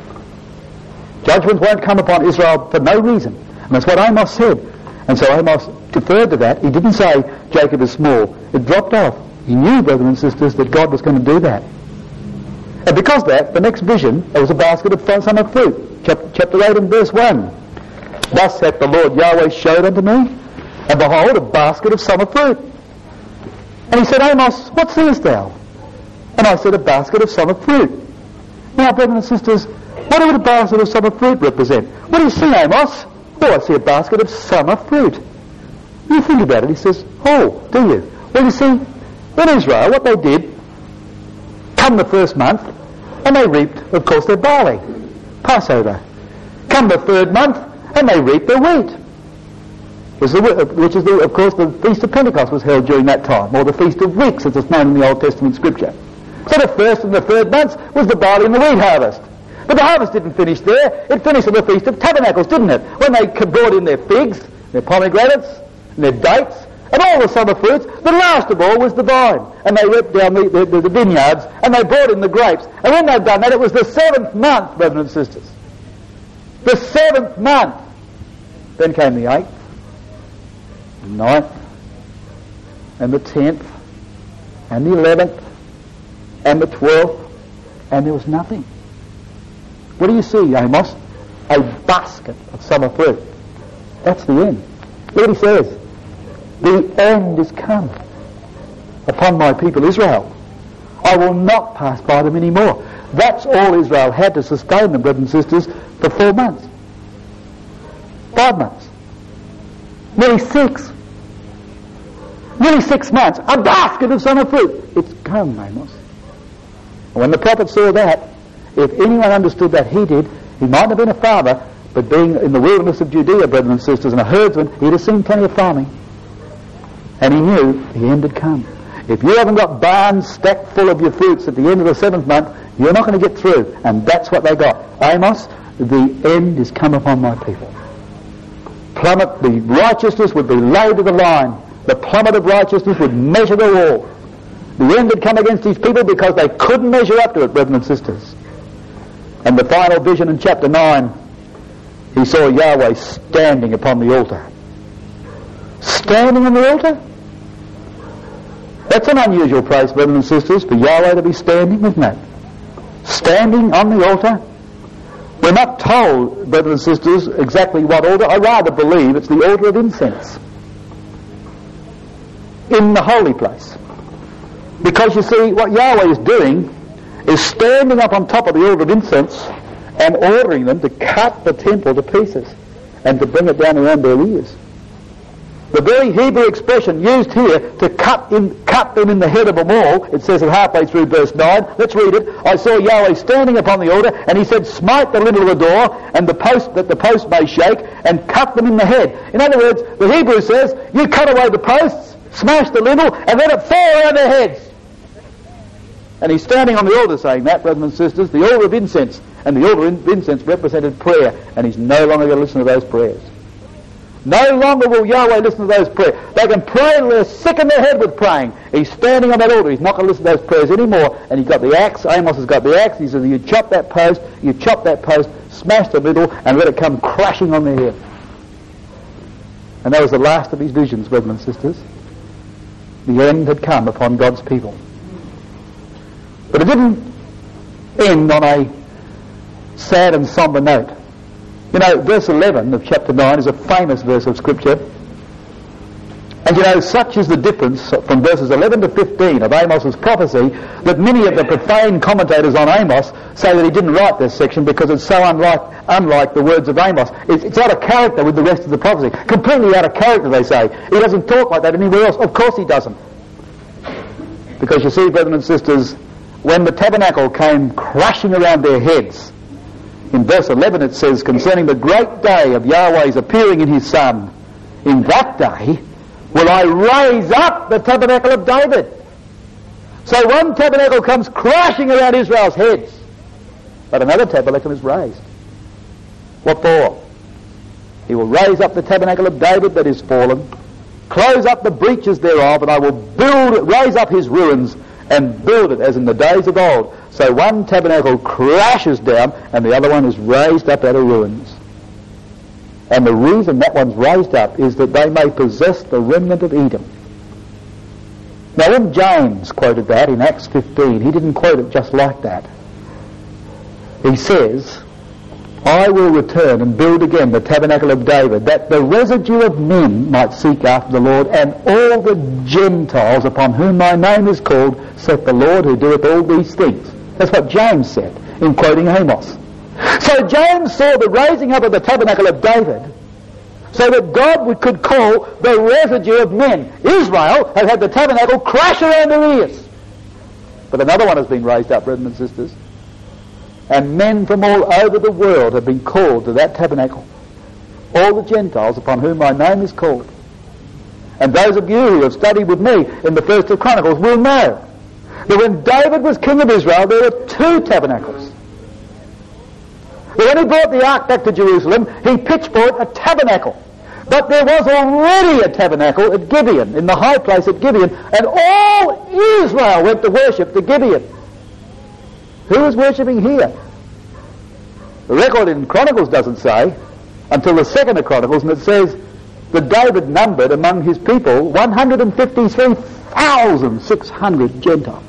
Judgment won't come upon Israel for no reason. And that's what Amos said. And so Amos deferred to that. He didn't say Jacob is small. It dropped off. He knew, brothers and sisters, that God was going to do that. And because of that, the next vision, there was a basket of summer fruit. Chapter eight and verse one. Thus hath the Lord Yahweh showed unto me, and behold, a basket of summer fruit. And he said, Amos, what seest thou? And I said, a basket of summer fruit. Now, brothers and sisters, what would a basket of summer fruit represent? What do you see, Amos? Oh, I see a basket of summer fruit. You think about it. He says, oh, do you? Well, you see, in Israel, what they did, come the first month, and they reaped, of course, their barley. Passover. Come the third month, and they reaped their wheat. Which is, the, which is the, of course, the Feast of Pentecost was held during that time, or the Feast of Weeks, as it's known in the Old Testament Scripture. So the first and the third months was the barley and the wheat harvest. But the harvest didn't finish there. It finished at the Feast of Tabernacles, didn't it? When they brought in their figs, their pomegranates, and their dates, and all the summer fruits. The last of all was the vine. And they ripped down the, the, the vineyards, and they brought in the grapes. And when they'd done that, it was the seventh month, brothers and sisters. The seventh month. Then came the eighth, the ninth, and the tenth, and the eleventh, and the twelfth, and there was nothing. What do you see, Amos? A basket of summer fruit. That's the end. Look what he says. The end is come upon my people Israel. I will not pass by them anymore. That's all Israel had to sustain them, brothers and sisters, for four months. Five months. Nearly six. Nearly six months. A basket of summer fruit. It's come, Amos. And when the prophet saw that, if anyone understood that, he did. He might have been a farmer, but being in the wilderness of Judea, brothers and sisters, and a herdsman, he'd have seen plenty of farming. And he knew the end had come. If you haven't got barns stacked full of your fruits at the end of the seventh month, you're not going to get through. And that's what they got. Amos, the end is come upon my people. Plummet, the righteousness would be laid to the line. The plummet of righteousness would measure the wall. The end had come against these people because they couldn't measure up to it, brothers and sisters. And the final vision in chapter nine, he saw Yahweh standing upon the altar. Standing on the altar? That's an unusual place, brothers and sisters, for Yahweh to be standing, isn't it? Standing on the altar. We're not told, brothers and sisters, exactly what altar. I rather believe it's the altar of incense. In the holy place. Because you see, what Yahweh is doing is standing up on top of the altar of incense, and ordering them to cut the temple to pieces and to bring it down around their ears. The very Hebrew expression used here to cut in, cut them in the head of them all, it says it halfway through verse nine. Let's read it. I saw Yahweh standing upon the altar, and he said, smite the lintel of the door, and the post that the post may shake, and cut them in the head. In other words, the Hebrew says, you cut away the posts, smash the lintel, and let it fall around their heads. And he's standing on the altar saying that, brothers and sisters, the altar of incense. And the altar of incense represented prayer, and he's no longer going to listen to those prayers. No longer will Yahweh listen to those prayers. They can pray till they're sick in their head with praying. He's standing on that altar. He's not going to listen to those prayers anymore. And he's got the axe. Amos has got the axe. He says, you chop that post, you chop that post, smash the middle, and let it come crashing on their head. And that was the last of his visions, brothers and sisters. The end had come upon God's people. But it didn't end on a sad and sombre note. You know, verse eleven of chapter nine is a famous verse of Scripture. And you know, such is the difference from verses eleven to fifteen of Amos's prophecy that many of the profane commentators on Amos say that he didn't write this section because it's so unlike, unlike the words of Amos. It's, it's out of character with the rest of the prophecy. Completely out of character, they say. He doesn't talk like that anywhere else. Of course he doesn't. Because you see, brothers and sisters, when the tabernacle came crashing around their heads, in verse eleven it says, concerning the great day of Yahweh's appearing in his Son, in that day will I raise up the tabernacle of David. So one tabernacle comes crashing around Israel's heads, but another tabernacle is raised. What for? He will raise up the tabernacle of David that is fallen, close up the breaches thereof, and I will build, raise up his ruins, and build it as in the days of old. So one tabernacle crashes down and the other one is raised up out of ruins. And the reason that one's raised up is that they may possess the remnant of Edom. Now when James quoted that in Acts fifteen, he didn't quote it just like that. He says, I will return and build again the tabernacle of David, that the residue of men might seek after the Lord, and all the Gentiles upon whom my name is called, saith the Lord who doeth all these things. That's what James said in quoting Amos. So James saw the raising up of the tabernacle of David so that God would, could call the residue of men. Israel has had the tabernacle crash around their ears. But another one has been raised up, brothers and sisters. And men from all over the world have been called to that tabernacle. All the Gentiles upon whom my name is called. And those of you who have studied with me in the first of Chronicles will know that when David was king of Israel, there were two tabernacles. But when he brought the ark back to Jerusalem, he pitched for it a tabernacle. But there was already a tabernacle at Gibeon, in the high place at Gibeon, and all Israel went to worship to Gibeon. Who is worshipping here? The record in Chronicles doesn't say, until the second of Chronicles, and it says that David numbered among his people one hundred fifty-three thousand six hundred Gentiles.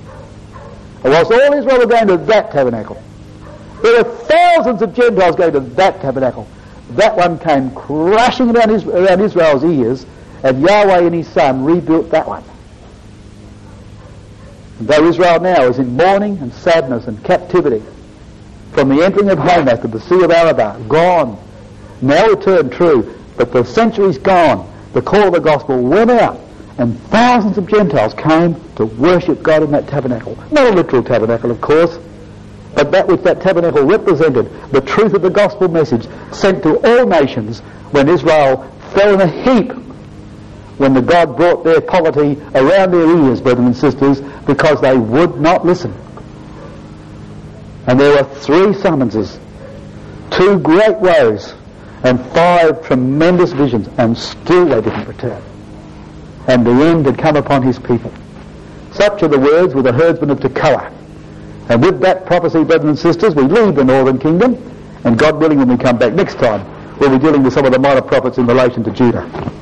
And whilst all Israel were going to that tabernacle, there were thousands of Gentiles going to that tabernacle. That one came crashing around, Israel, around Israel's ears, and Yahweh and his Son rebuilt that one. And though Israel now is in mourning and sadness and captivity from the entering of Hamath to the Sea of Arabah, gone, now returned true, but the centuries gone, the call of the gospel went out, and thousands of Gentiles came to worship God in that tabernacle. Not a literal tabernacle, of course, but that which that tabernacle represented, the truth of the gospel message sent to all nations when Israel fell in a heap, when the God brought their poverty around their ears, brothers and sisters, because they would not listen. And there were three summonses, two great woes, and five tremendous visions, and still they didn't return. And the end had come upon his people. Such are the words with the herdsmen of Tekoa. And with that prophecy, brothers and sisters, we leave the northern kingdom, and God willing, when we come back next time, we'll be dealing with some of the minor prophets in relation to Judah.